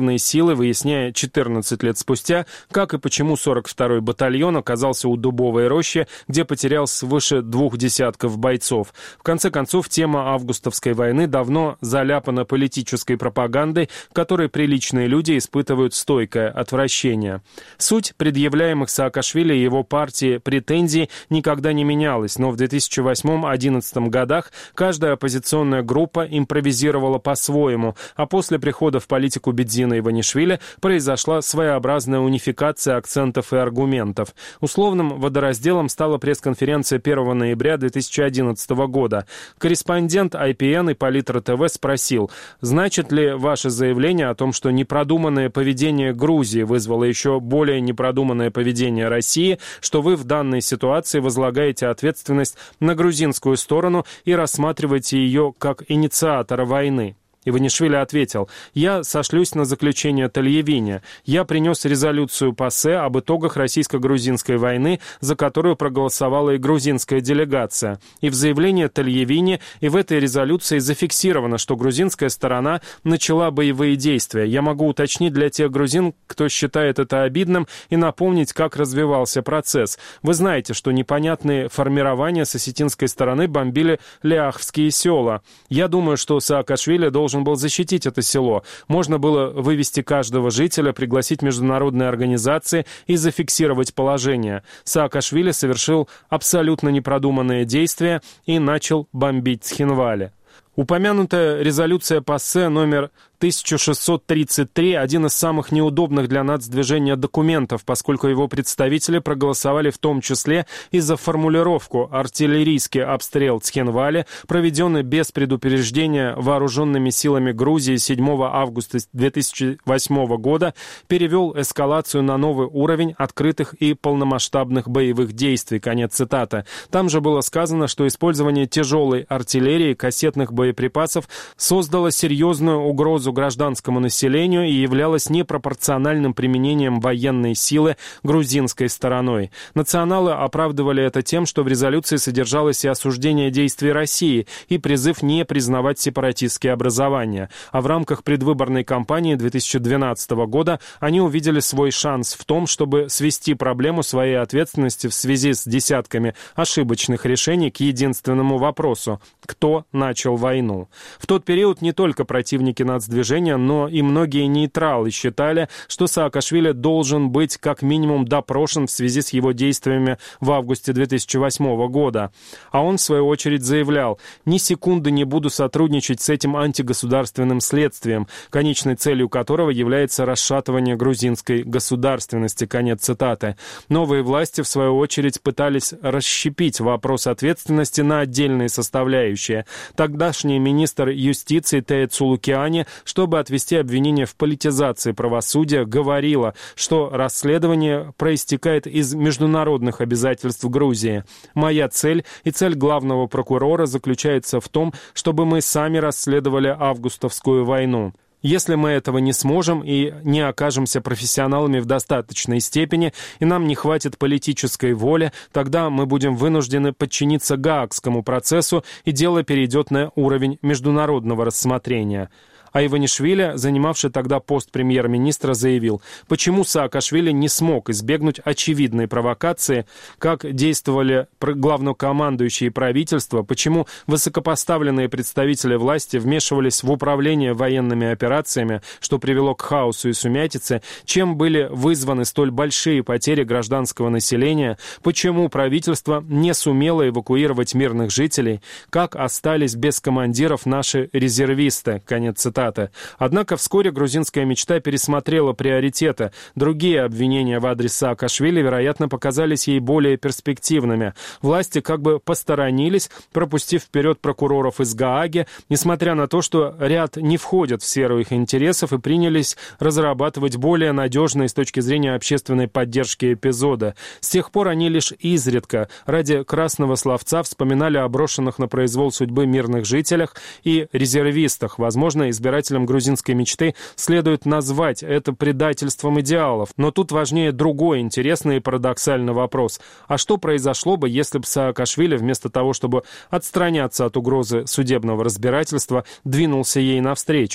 призывные силы, выясняя четырнадцать лет спустя, как и почему сорок второй батальон оказался у Дубовой рощи, где потерял свыше двух десятков бойцов. В конце концов, тема августовской войны давно заляпана политической пропагандой, к которой приличные люди испытывают стойкое отвращение. Суть предъявляемых Саакашвили и его партии претензий никогда не менялась, но в две тысячи восьмом — две тысячи одиннадцатом годах каждая оппозиционная группа импровизировала по-своему, а после прихода в политику Бедзина Иванишвили произошла своеобразная унификация акцентов и аргументов. Условным водоразделом стала пресс-конференция первого ноября две тысячи одиннадцатого года. Корреспондент ай пи эн и Политра ТВ спросил, значит ли ваше заявление о том, что непродуманное поведение Грузии вызвало еще более непродуманное поведение России, что вы в данной ситуации возлагаете ответственность на грузинскую сторону и рассматриваете ее как инициатора войны? Иванишвили ответил, «Я сошлюсь на заключение Тольявини. Я принес резолюцию ПАСЕ об итогах российско-грузинской войны, за которую проголосовала и грузинская делегация. И в заявлении Тольявини, и в этой резолюции зафиксировано, что грузинская сторона начала боевые действия. Я могу уточнить для тех грузин, кто считает это обидным, и напомнить, как развивался процесс. Вы знаете, что непонятные формирования с осетинской стороны бомбили ляховские села. Я думаю, что Саакашвили должен должен был защитить это село. Можно было вывести каждого жителя, пригласить международные организации и зафиксировать положение. Саакашвили совершил абсолютно непродуманные действия и начал бомбить Цхинвали. Упомянутая резолюция ПАСЕ номер тысяча шестьсот тридцать три – один из самых неудобных для нацдвижения документов, поскольку его представители проголосовали в том числе и за формулировку «артиллерийский обстрел Цхинвали», проведенный без предупреждения вооруженными силами Грузии седьмого августа две тысячи восьмого года, перевел эскалацию на новый уровень открытых и полномасштабных боевых действий. Конец цитаты. Там же было сказано, что использование тяжелой артиллерии и кассетных боеприпасов создало серьезную угрозу гражданскому населению и являлось непропорциональным применением военной силы грузинской стороной. Националы оправдывали это тем, что в резолюции содержалось и осуждение действий России, и призыв не признавать сепаратистские образования. А в рамках предвыборной кампании две тысячи двенадцатого года они увидели свой шанс в том, чтобы свести проблему своей ответственности в связи с десятками ошибочных решений к единственному вопросу – кто начал войну. В тот период не только противники нацдвижения, но и многие нейтралы считали, что Саакашвили должен быть как минимум допрошен в связи с его действиями в августе две тысячи восьмого года. А он, в свою очередь, заявлял, «Ни секунды не буду сотрудничать с этим антигосударственным следствием, конечной целью которого является расшатывание грузинской государственности». Конец цитаты. Новые власти, в свою очередь, пытались расщепить вопрос ответственности на отдельные составляющие. Тогдашний министр юстиции Тея Цулукиани, чтобы отвести обвинение в политизации правосудия, говорила, что расследование проистекает из международных обязательств Грузии. «Моя цель и цель главного прокурора заключается в том, чтобы мы сами расследовали августовскую войну. Если мы этого не сможем и не окажемся профессионалами в достаточной степени, и нам не хватит политической воли, тогда мы будем вынуждены подчиниться Гаагскому процессу, и дело перейдет на уровень международного рассмотрения». А Иванишвили, занимавший тогда пост премьер-министра, заявил, почему Саакашвили не смог избегнуть очевидной провокации, как действовали главнокомандующие правительства, почему высокопоставленные представители власти вмешивались в управление военными операциями, что привело к хаосу и сумятице, чем были вызваны столь большие потери гражданского населения, почему правительство не сумело эвакуировать мирных жителей, как остались без командиров наши резервисты. Конец цитаты. Однако вскоре грузинская мечта пересмотрела приоритеты. Другие обвинения в адрес Саакашвили, вероятно, показались ей более перспективными. Власти как бы посторонились, пропустив вперед прокуроров из Гааги, несмотря на то, что ряд не входит в сферу их интересов, и принялись разрабатывать более надежные с точки зрения общественной поддержки эпизоды. С тех пор они лишь изредка ради красного словца вспоминали о брошенных на произвол судьбы мирных жителях и резервистах. Возможно, избирателям грузинской мечты следует назвать это предательством идеалов. Но тут важнее другой интересный и парадоксальный вопрос. А что произошло бы, если бы Саакашвили вместо того, чтобы отстраняться от угрозы судебного разбирательства, двинулся ей навстречу?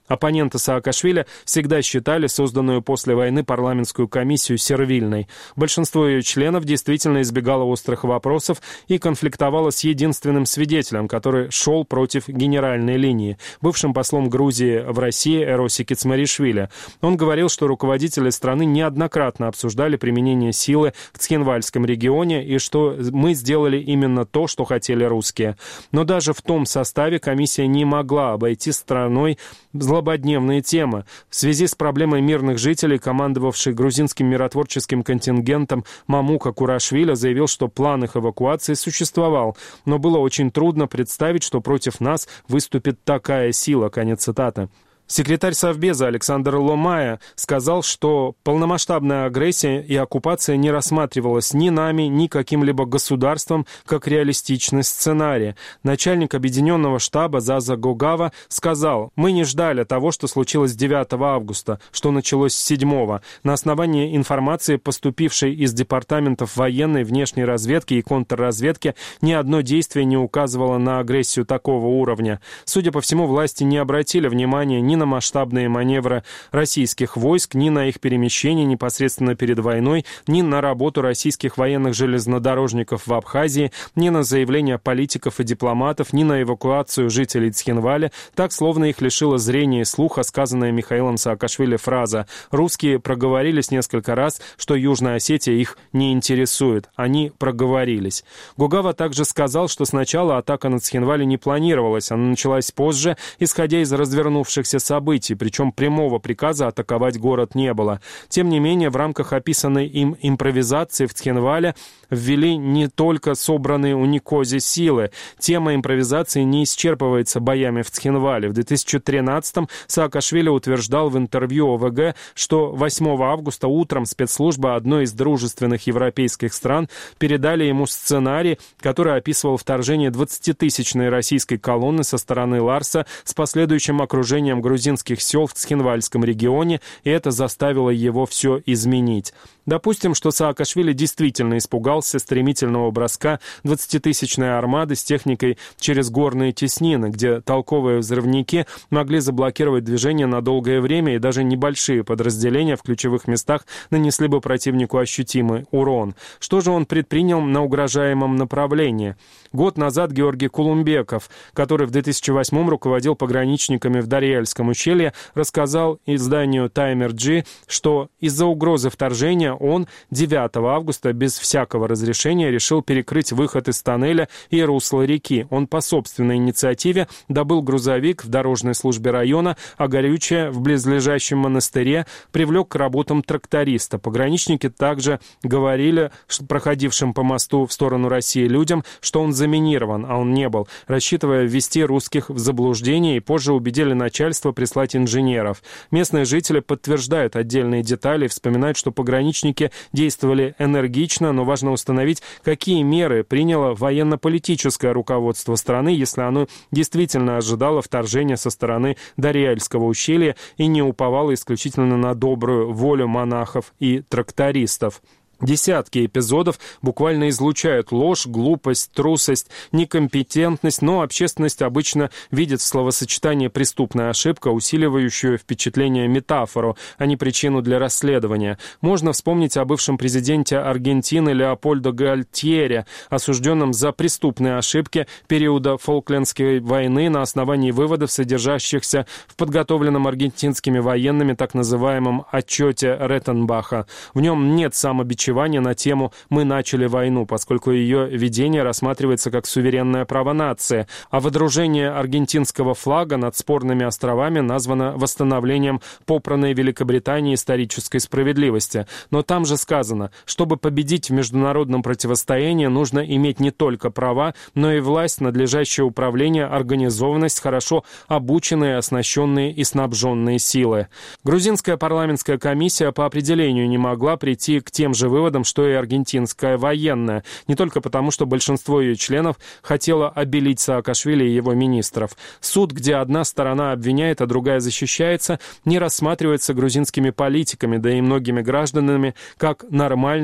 Оппоненты Саакашвили всегда считали созданную после войны парламентскую комиссию сервильной. Большинство ее членов действительно избегало острых вопросов и конфликтовало с единственным свидетелем, который шел против генеральной линии, бывшим послом Грузии в России Эроси Кицмаришвили. Он говорил, что руководители страны неоднократно обсуждали применение силы в Цхинвальском регионе и что мы сделали именно то, что хотели русские. Но даже в том составе комиссия не могла обойти стороной злободневные темы. В связи с проблемой мирных жителей, командовавший грузинским миротворческим контингентом Мамука Курашвили заявил, что план их эвакуации существовал, но было очень трудно представить, что против нас выступит такая сила. Конец цитаты. Секретарь Совбеза Александр Ломая сказал, что полномасштабная агрессия и оккупация не рассматривалась ни нами, ни каким-либо государством как реалистичный сценарий. Начальник объединенного штаба Заза Гогава сказал: «Мы не ждали того, что случилось девятого августа, что началось седьмого. На основании информации, поступившей из департаментов военной, внешней разведки и контрразведки, ни одно действие не указывало на агрессию такого уровня. Судя по всему, власти не обратили внимания ни на масштабные маневры российских войск, ни на их перемещение непосредственно перед войной, ни на работу российских военных железнодорожников в Абхазии, ни на заявления политиков и дипломатов, ни на эвакуацию жителей Цхинваля, так словно их лишила зрения и слуха сказанная Михаилом Саакашвили фраза: «Русские проговорились несколько раз, что Южная Осетия их не интересует». Они проговорились. Гогава также сказал, что сначала атака на Цхинвале не планировалась, она началась позже, исходя из развернувшихся событий, причем прямого приказа атаковать город не было. Тем не менее, в рамках описанной им импровизации в Цхинвале ввели не только собранные у Никози силы. Тема импровизации не исчерпывается боями в Цхинвале. В две тысячи тринадцатом Саакашвили утверждал в интервью ОВГ, что восьмого августа утром спецслужбы одной из дружественных европейских стран передали ему сценарий, который описывал вторжение двадцатитысячной российской колонны со стороны Ларса с последующим окружением грузинских сел в Цхинвальском регионе, и это заставило его все изменить. Допустим, что Саакашвили действительно испугался стремительного броска двадцатитысячной армады с техникой через горные теснины, где толковые взрывники могли заблокировать движение на долгое время, и даже небольшие подразделения в ключевых местах нанесли бы противнику ощутимый урон. Что же он предпринял на угрожаемом направлении? Год назад Георгий Кулумбеков, который в две тысячи восьмом руководил пограничниками в Дарьяльском ущелье, рассказал изданию Таймер-Джи, что из-за угрозы вторжения он девятого августа без всякого разрешения решил перекрыть выход из тоннеля и русло реки. Он по собственной инициативе добыл грузовик в дорожной службе района, а горючее в близлежащем монастыре привлек к работам тракториста. Пограничники также говорили проходившим по мосту в сторону России людям, что он заминирован, а он не был, рассчитывая ввести русских в заблуждение, и позже убедили начальство прислать инженеров. Местные жители подтверждают отдельные детали и вспоминают, что пограничники действовали энергично, но важно установить, какие меры приняло военно-политическое руководство страны, если оно действительно ожидало вторжения со стороны Дарьяльского ущелья и не уповало исключительно на добрую волю монахов и трактористов. Десятки эпизодов буквально излучают ложь, глупость, трусость, некомпетентность, но общественность обычно видит в словосочетании «преступная ошибка», усиливающую впечатление метафору, а не причину для расследования. Можно вспомнить о бывшем президенте Аргентины Леопольдо Гальтьере, осужденном за преступные ошибки периода Фолклендской войны на основании выводов, содержащихся в подготовленном аргентинскими военными так называемом «отчете Реттенбаха». В нем нет самобичевания на тему «мы начали войну», поскольку ее ведение рассматривается как суверенное право нации, а водружение аргентинского флага над спорными островами названо восстановлением попранной Великобритании исторической справедливости. Но там же сказано, чтобы победить в международном противостоянии, нужно иметь не только права, но и власть, надлежащее управление, организованность, хорошо обученные, оснащенные и снабженные силы. Грузинская парламентская комиссия по определению не могла прийти к тем же выводам, что и аргентинская военная, не только потому, что большинство ее членов хотело обелить Саакашвили и его министров. Суд, где одна сторона обвиняет, а другая защищается, не рассматривается грузинскими политиками, да и многими гражданами, как нормальное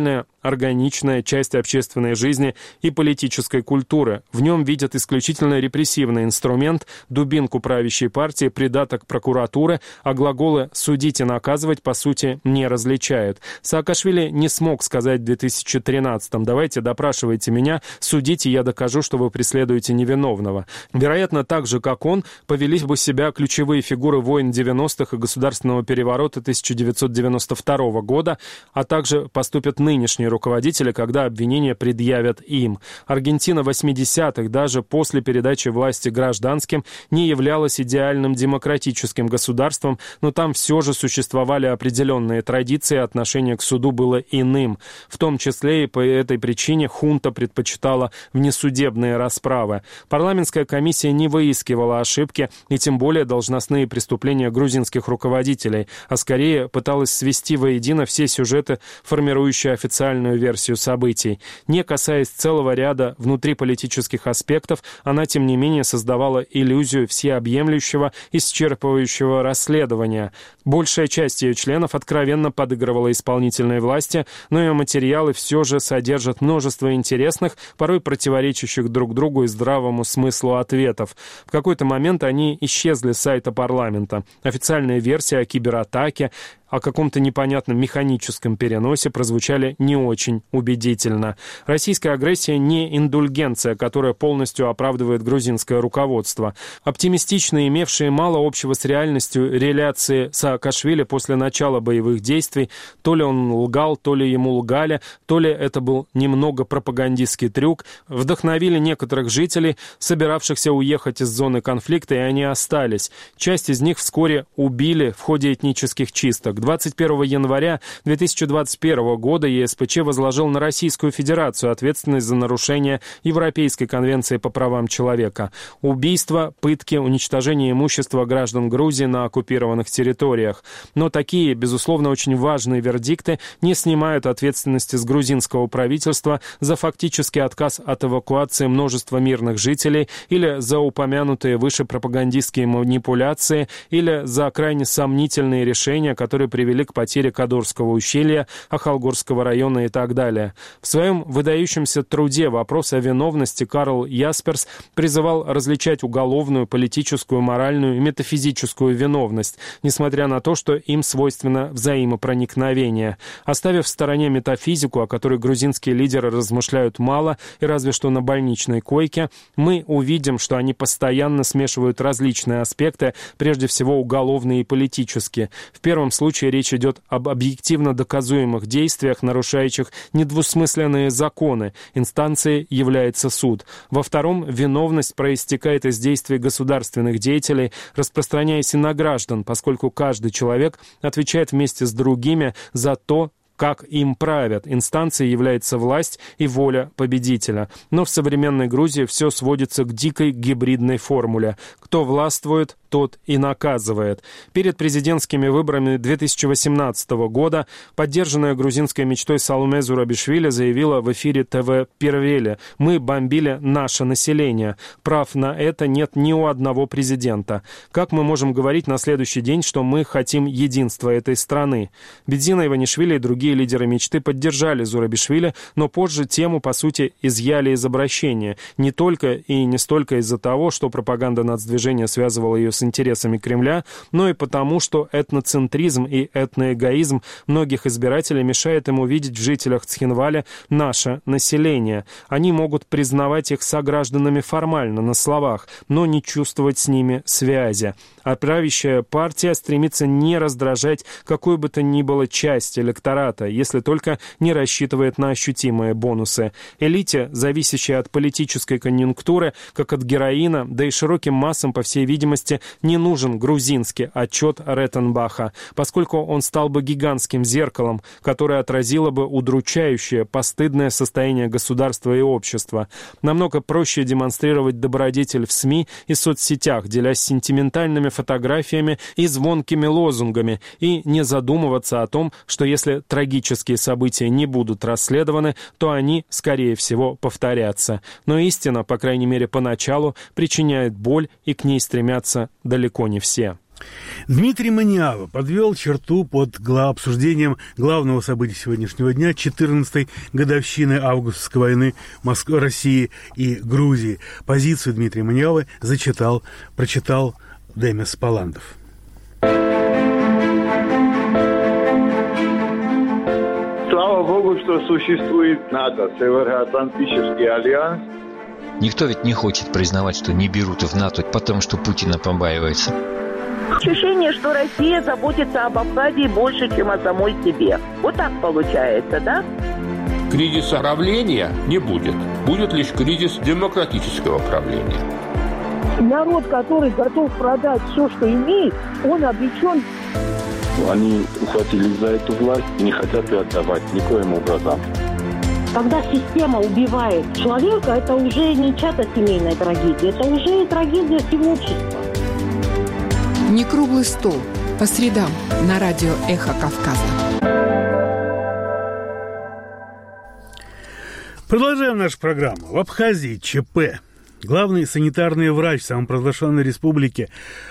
органичная часть общественной жизни и политической культуры. В нем видят исключительно репрессивный инструмент, дубинку правящей партии, придаток прокуратуры, а глаголы «судить» и «наказывать» по сути не различают. Саакашвили не смог сказать в две тысячи тринадцатом: «Давайте допрашивайте меня, судите, я докажу, что вы преследуете невиновного». Вероятно, так же, как он, повели бы себя ключевые фигуры войн девяностых и государственного переворота тысяча девятьсот девяносто второго года, а также поступят нынешние руководители, когда обвинения предъявят им. Аргентина восьмидесятых, даже после передачи власти гражданским, не являлась идеальным демократическим государством, но там все же существовали определенные традиции, отношение к суду было иным. В том числе и по этой причине хунта предпочитала внесудебные расправы. Парламентская комиссия не выискивала ошибки и тем более должностные преступления грузинских руководителей, а скорее пыталась свести воедино все сюжеты, формирующие официальную версию событий. Не касаясь целого ряда внутриполитических аспектов, она, тем не менее, создавала иллюзию всеобъемлющего, исчерпывающего расследования. Большая часть ее членов откровенно подыгрывала исполнительной власти, но ее материалы все же содержат множество интересных, порой противоречащих друг другу и здравому смыслу ответов. В какой-то момент они исчезли с сайта парламента. Официальная версия о кибератаке, о каком-то непонятном механическом переносе прозвучали не очень убедительно. Российская агрессия не индульгенция, которая полностью оправдывает грузинское руководство. Оптимистично имевшие мало общего с реальностью реляции Саакашвили после начала боевых действий, то ли он лгал, то ли ему лгали, то ли это был немного пропагандистский трюк, вдохновили некоторых жителей, собиравшихся уехать из зоны конфликта, и они остались. Часть из них вскоре убили в ходе этнических чисток. двадцать первого января две тысячи двадцать первого года ЕСПЧ возложил на Российскую Федерацию ответственность за нарушение Европейской конвенции по правам человека. Убийства, пытки, уничтожение имущества граждан Грузии на оккупированных территориях. Но такие, безусловно, очень важные вердикты не снимают ответственности с грузинского правительства за фактический отказ от эвакуации множества мирных жителей или за упомянутые выше пропагандистские манипуляции или за крайне сомнительные решения, которые привели к потере Кадурского ущелья, Ахалгорского района и так далее. В своем выдающемся труде «Вопрос о виновности» Карл Ясперс призывал различать уголовную, политическую, моральную и метафизическую виновность, несмотря на то, что им свойственно взаимопроникновение. Оставив в стороне метафизику, о которой грузинские лидеры размышляют мало и разве что на больничной койке, мы увидим, что они постоянно смешивают различные аспекты, прежде всего уголовные и политические. В первом случае речь идет об объективно доказуемых действиях, нарушающих недвусмысленные законы. Инстанцией является суд. Во втором, виновность проистекает из действий государственных деятелей, распространяясь и на граждан, поскольку каждый человек отвечает вместе с другими за то, как им правят. Инстанцией является власть и воля победителя. Но в современной Грузии все сводится к дикой гибридной формуле. Кто властвует, тот и наказывает. Перед президентскими выборами две тысячи восемнадцатого года поддержанная грузинской мечтой Саломе Зурабишвили заявила в эфире ТВ «Первели»: «Мы бомбили наше население. Прав на это нет ни у одного президента. Как мы можем говорить на следующий день, что мы хотим единства этой страны?» Бедзина Иванишвили и другие лидеры мечты поддержали Зурабишвили, но позже тему, по сути, изъяли из обращения. Не только и не столько из-за того, что пропаганда нацдвижения связывала ее с интересами Кремля, но и потому, что этноцентризм и этноэгоизм многих избирателей мешает им увидеть в жителях Цхинваля наше население. Они могут признавать их согражданами формально, на словах, но не чувствовать с ними связи. А правящая партия стремится не раздражать какую бы то ни было часть электората, если только не рассчитывает на ощутимые бонусы. Элите, зависящей от политической конъюнктуры, как от героина, да и широким массам, по всей видимости, не нужен грузинский отчет Реттенбаха, поскольку он стал бы гигантским зеркалом, которое отразило бы удручающее, постыдное состояние государства и общества. Намного проще демонстрировать добродетель в СМИ и соцсетях, делясь сентиментальными фотографиями и звонкими лозунгами, и не задумываться о том, что если трагические события не будут расследованы, то они, скорее всего, повторятся. Но истина, по крайней мере поначалу, причиняет боль, и к ней стремятся далеко не все. Дмитрий Маниава подвел черту под обсуждением главного события сегодняшнего дня, четырнадцатой годовщины августовской войны Москвы, России и Грузии. Позицию Дмитрия Маниавы зачитал, прочитал Демис Паландов. Слава Богу, что существует НАТО, Североатлантический альянс. Никто ведь не хочет признавать, что не берут в НАТО, потому что Путина побаивается. Ощущение, что Россия заботится об Абхазии больше, чем о самой себе. Вот так получается, да? Кризиса правления не будет. Будет лишь кризис демократического правления. Народ, который готов продать все, что имеет, он обречен. Они ухватились за эту власть и не хотят ее отдавать никоим образом. Когда система убивает человека, это уже не чья-то семейная трагедия, это уже трагедия всего общества. Не круглый стол. По средам на радио «Эхо Кавказа». Продолжаем нашу программу. В Абхазии ЧП. Главный санитарный врач самопровозглашенной республики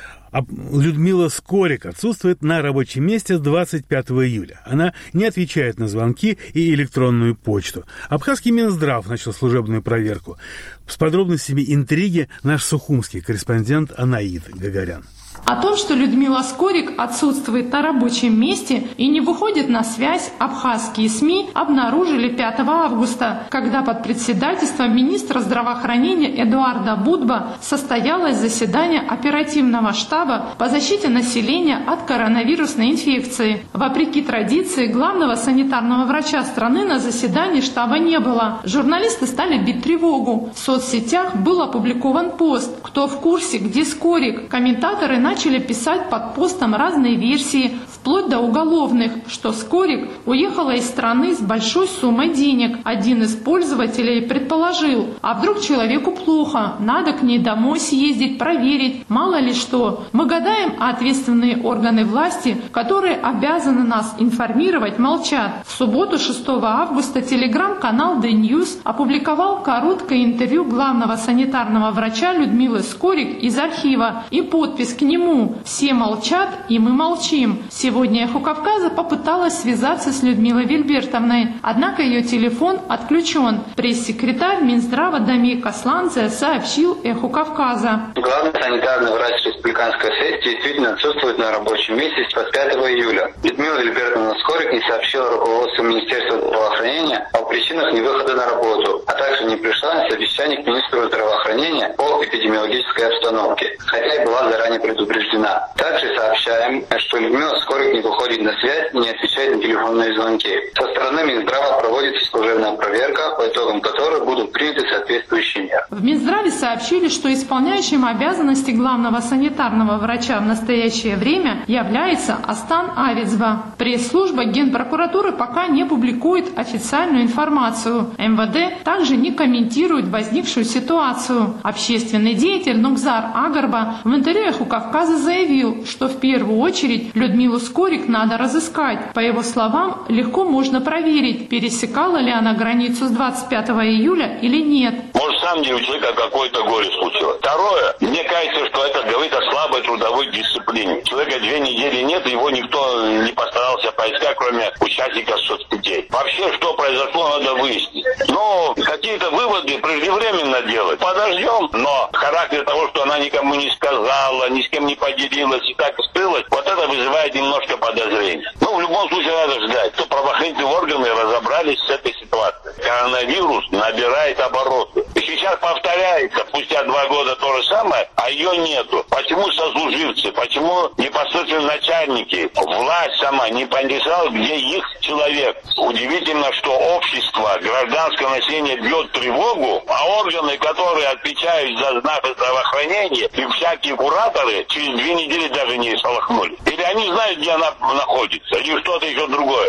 Людмила Скорик отсутствует на рабочем месте с двадцать пятого июля. Она не отвечает на звонки и электронную почту. Абхазский Минздрав начал служебную проверку. С подробностями интриги наш сухумский корреспондент Анаид Гагарян. О том, что Людмила Скорик отсутствует на рабочем месте и не выходит на связь, абхазские СМИ обнаружили пятого августа, когда под председательством министра здравоохранения Эдуарда Будба состоялось заседание оперативного штаба по защите населения от коронавирусной инфекции. Вопреки традиции, главного санитарного врача страны на заседании штаба не было. Журналисты стали бить тревогу. В соцсетях был опубликован пост «Кто в курсе, где Скорик?». Комментаторы начали начали писать под постом разные версии, вплоть до уголовных, что Скорик уехала из страны с большой суммой денег. Один из пользователей предположил, а вдруг человеку плохо, надо к ней домой съездить, проверить, мало ли что. Мы гадаем, а ответственные органы власти, которые обязаны нас информировать, молчат. В субботу, шестого августа, телеграм-канал The News опубликовал короткое интервью главного санитарного врача Людмилы Скорик из архива и подпись к нему: «Все молчат, и мы молчим». Сегодня «Эхо Кавказа» попыталась связаться с Людмилой Вильбертовной, однако ее телефон отключен. Пресс-секретарь Минздрава Дамир Касланце сообщил «Эхо Кавказа». Главный санитарный врач республиканской сессии действительно отсутствует на рабочем месте с двадцать пятого июля. Людмила Вильбертовна Скорик не сообщила руководству Министерства здравоохранения о причинах невыхода на работу, а также не пришла на совещание к министру здравоохранения по эпидемиологической обстановке, хотя и была заранее предупреждена. Также сообщаем, что Людмила Скорик не выходит на связь и не отвечает на телефонные звонки. Со стороны Минздрава проводится служебная проверка, по итогам которой будут приняты соответствующие меры. В Минздраве сообщили, что исполняющим обязанности главного санитарного врача в настоящее время является Астан Авицба. Пресс-служба Генпрокуратуры пока не публикует официальную информацию. эм вэ дэ также не комментирует возникшую ситуацию. Общественный деятель Нукзар Агарба в интервью «Эху Кавказа» заявил, что в первую очередь Людмилу Скорик надо разыскать. По его словам, легко можно проверить, пересекала ли она границу с двадцать пятого июля или нет. Может, сам не у человека какое-то горе случилось. Второе, мне кажется, что это говорит о слабой трудовой дисциплине. Человека две недели нет, его никто не постарался поискать, кроме участников соцсетей. Вообще, что произошло, надо выяснить. Но какие-то выводы преждевременно делать. Подождем, но характер того, что она никому не сказала, ни с кем не поделилась и так скрылась, вот это вызывает немножко подозрений. Ну, в любом случае надо ждать, что правоохранительные органы разобрались с этой ситуацией. Коронавирус набирает обороты. И сейчас повторяется, спустя два года то же самое, а ее нету. Почему сослуживцы, почему непосредственно начальники, власть сама не поинтересовалась, где их человек? Удивительно, что общество, гражданское население бьет тревогу, а органы, которые отвечают за знак здравоохранения и всякие кураторы, через две недели даже не шелохнули. Или они знают, где она находится, или что-то еще другое.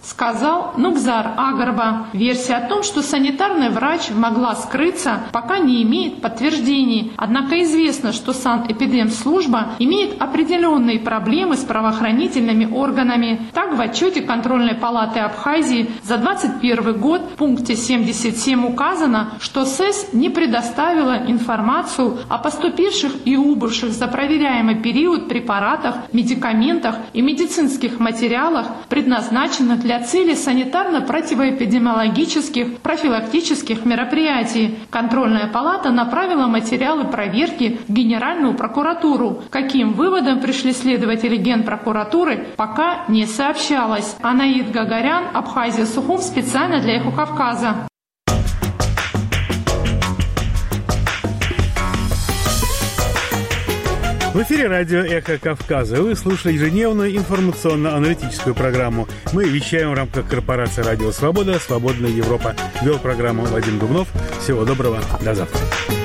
сказал Нугзар Агарба. Версия о том, что санитарный врач могла скрыться, пока не имеет подтверждений. Однако известно, что санэпидемслужба имеет определенные проблемы с правоохранительными органами. Так, в отчете Контрольной палаты Абхазии за двадцать первый год в пункте семьдесят семь указано, что СЭС не предоставила информацию о поступивших и убывших за проверяемый период препаратах, медикаментах и медицинских материалах, предназначенных для цели санитарно-противоэпидемиологических профилактических мероприятий. Контрольная палата направила материалы проверки в Генеральную прокуратуру. Каким выводом пришли следователи Генпрокуратуры, пока не сообщалось. Анаид Гагарян, Абхазия, Сухум, специально для «Эхо Кавказа». В эфире радио «Эхо Кавказа». Вы слушали ежедневную информационно-аналитическую программу. Мы вещаем в рамках корпорации «Радио Свобода», «Свободная Европа». Вел программу Вадим Дубнов. Всего доброго. До завтра.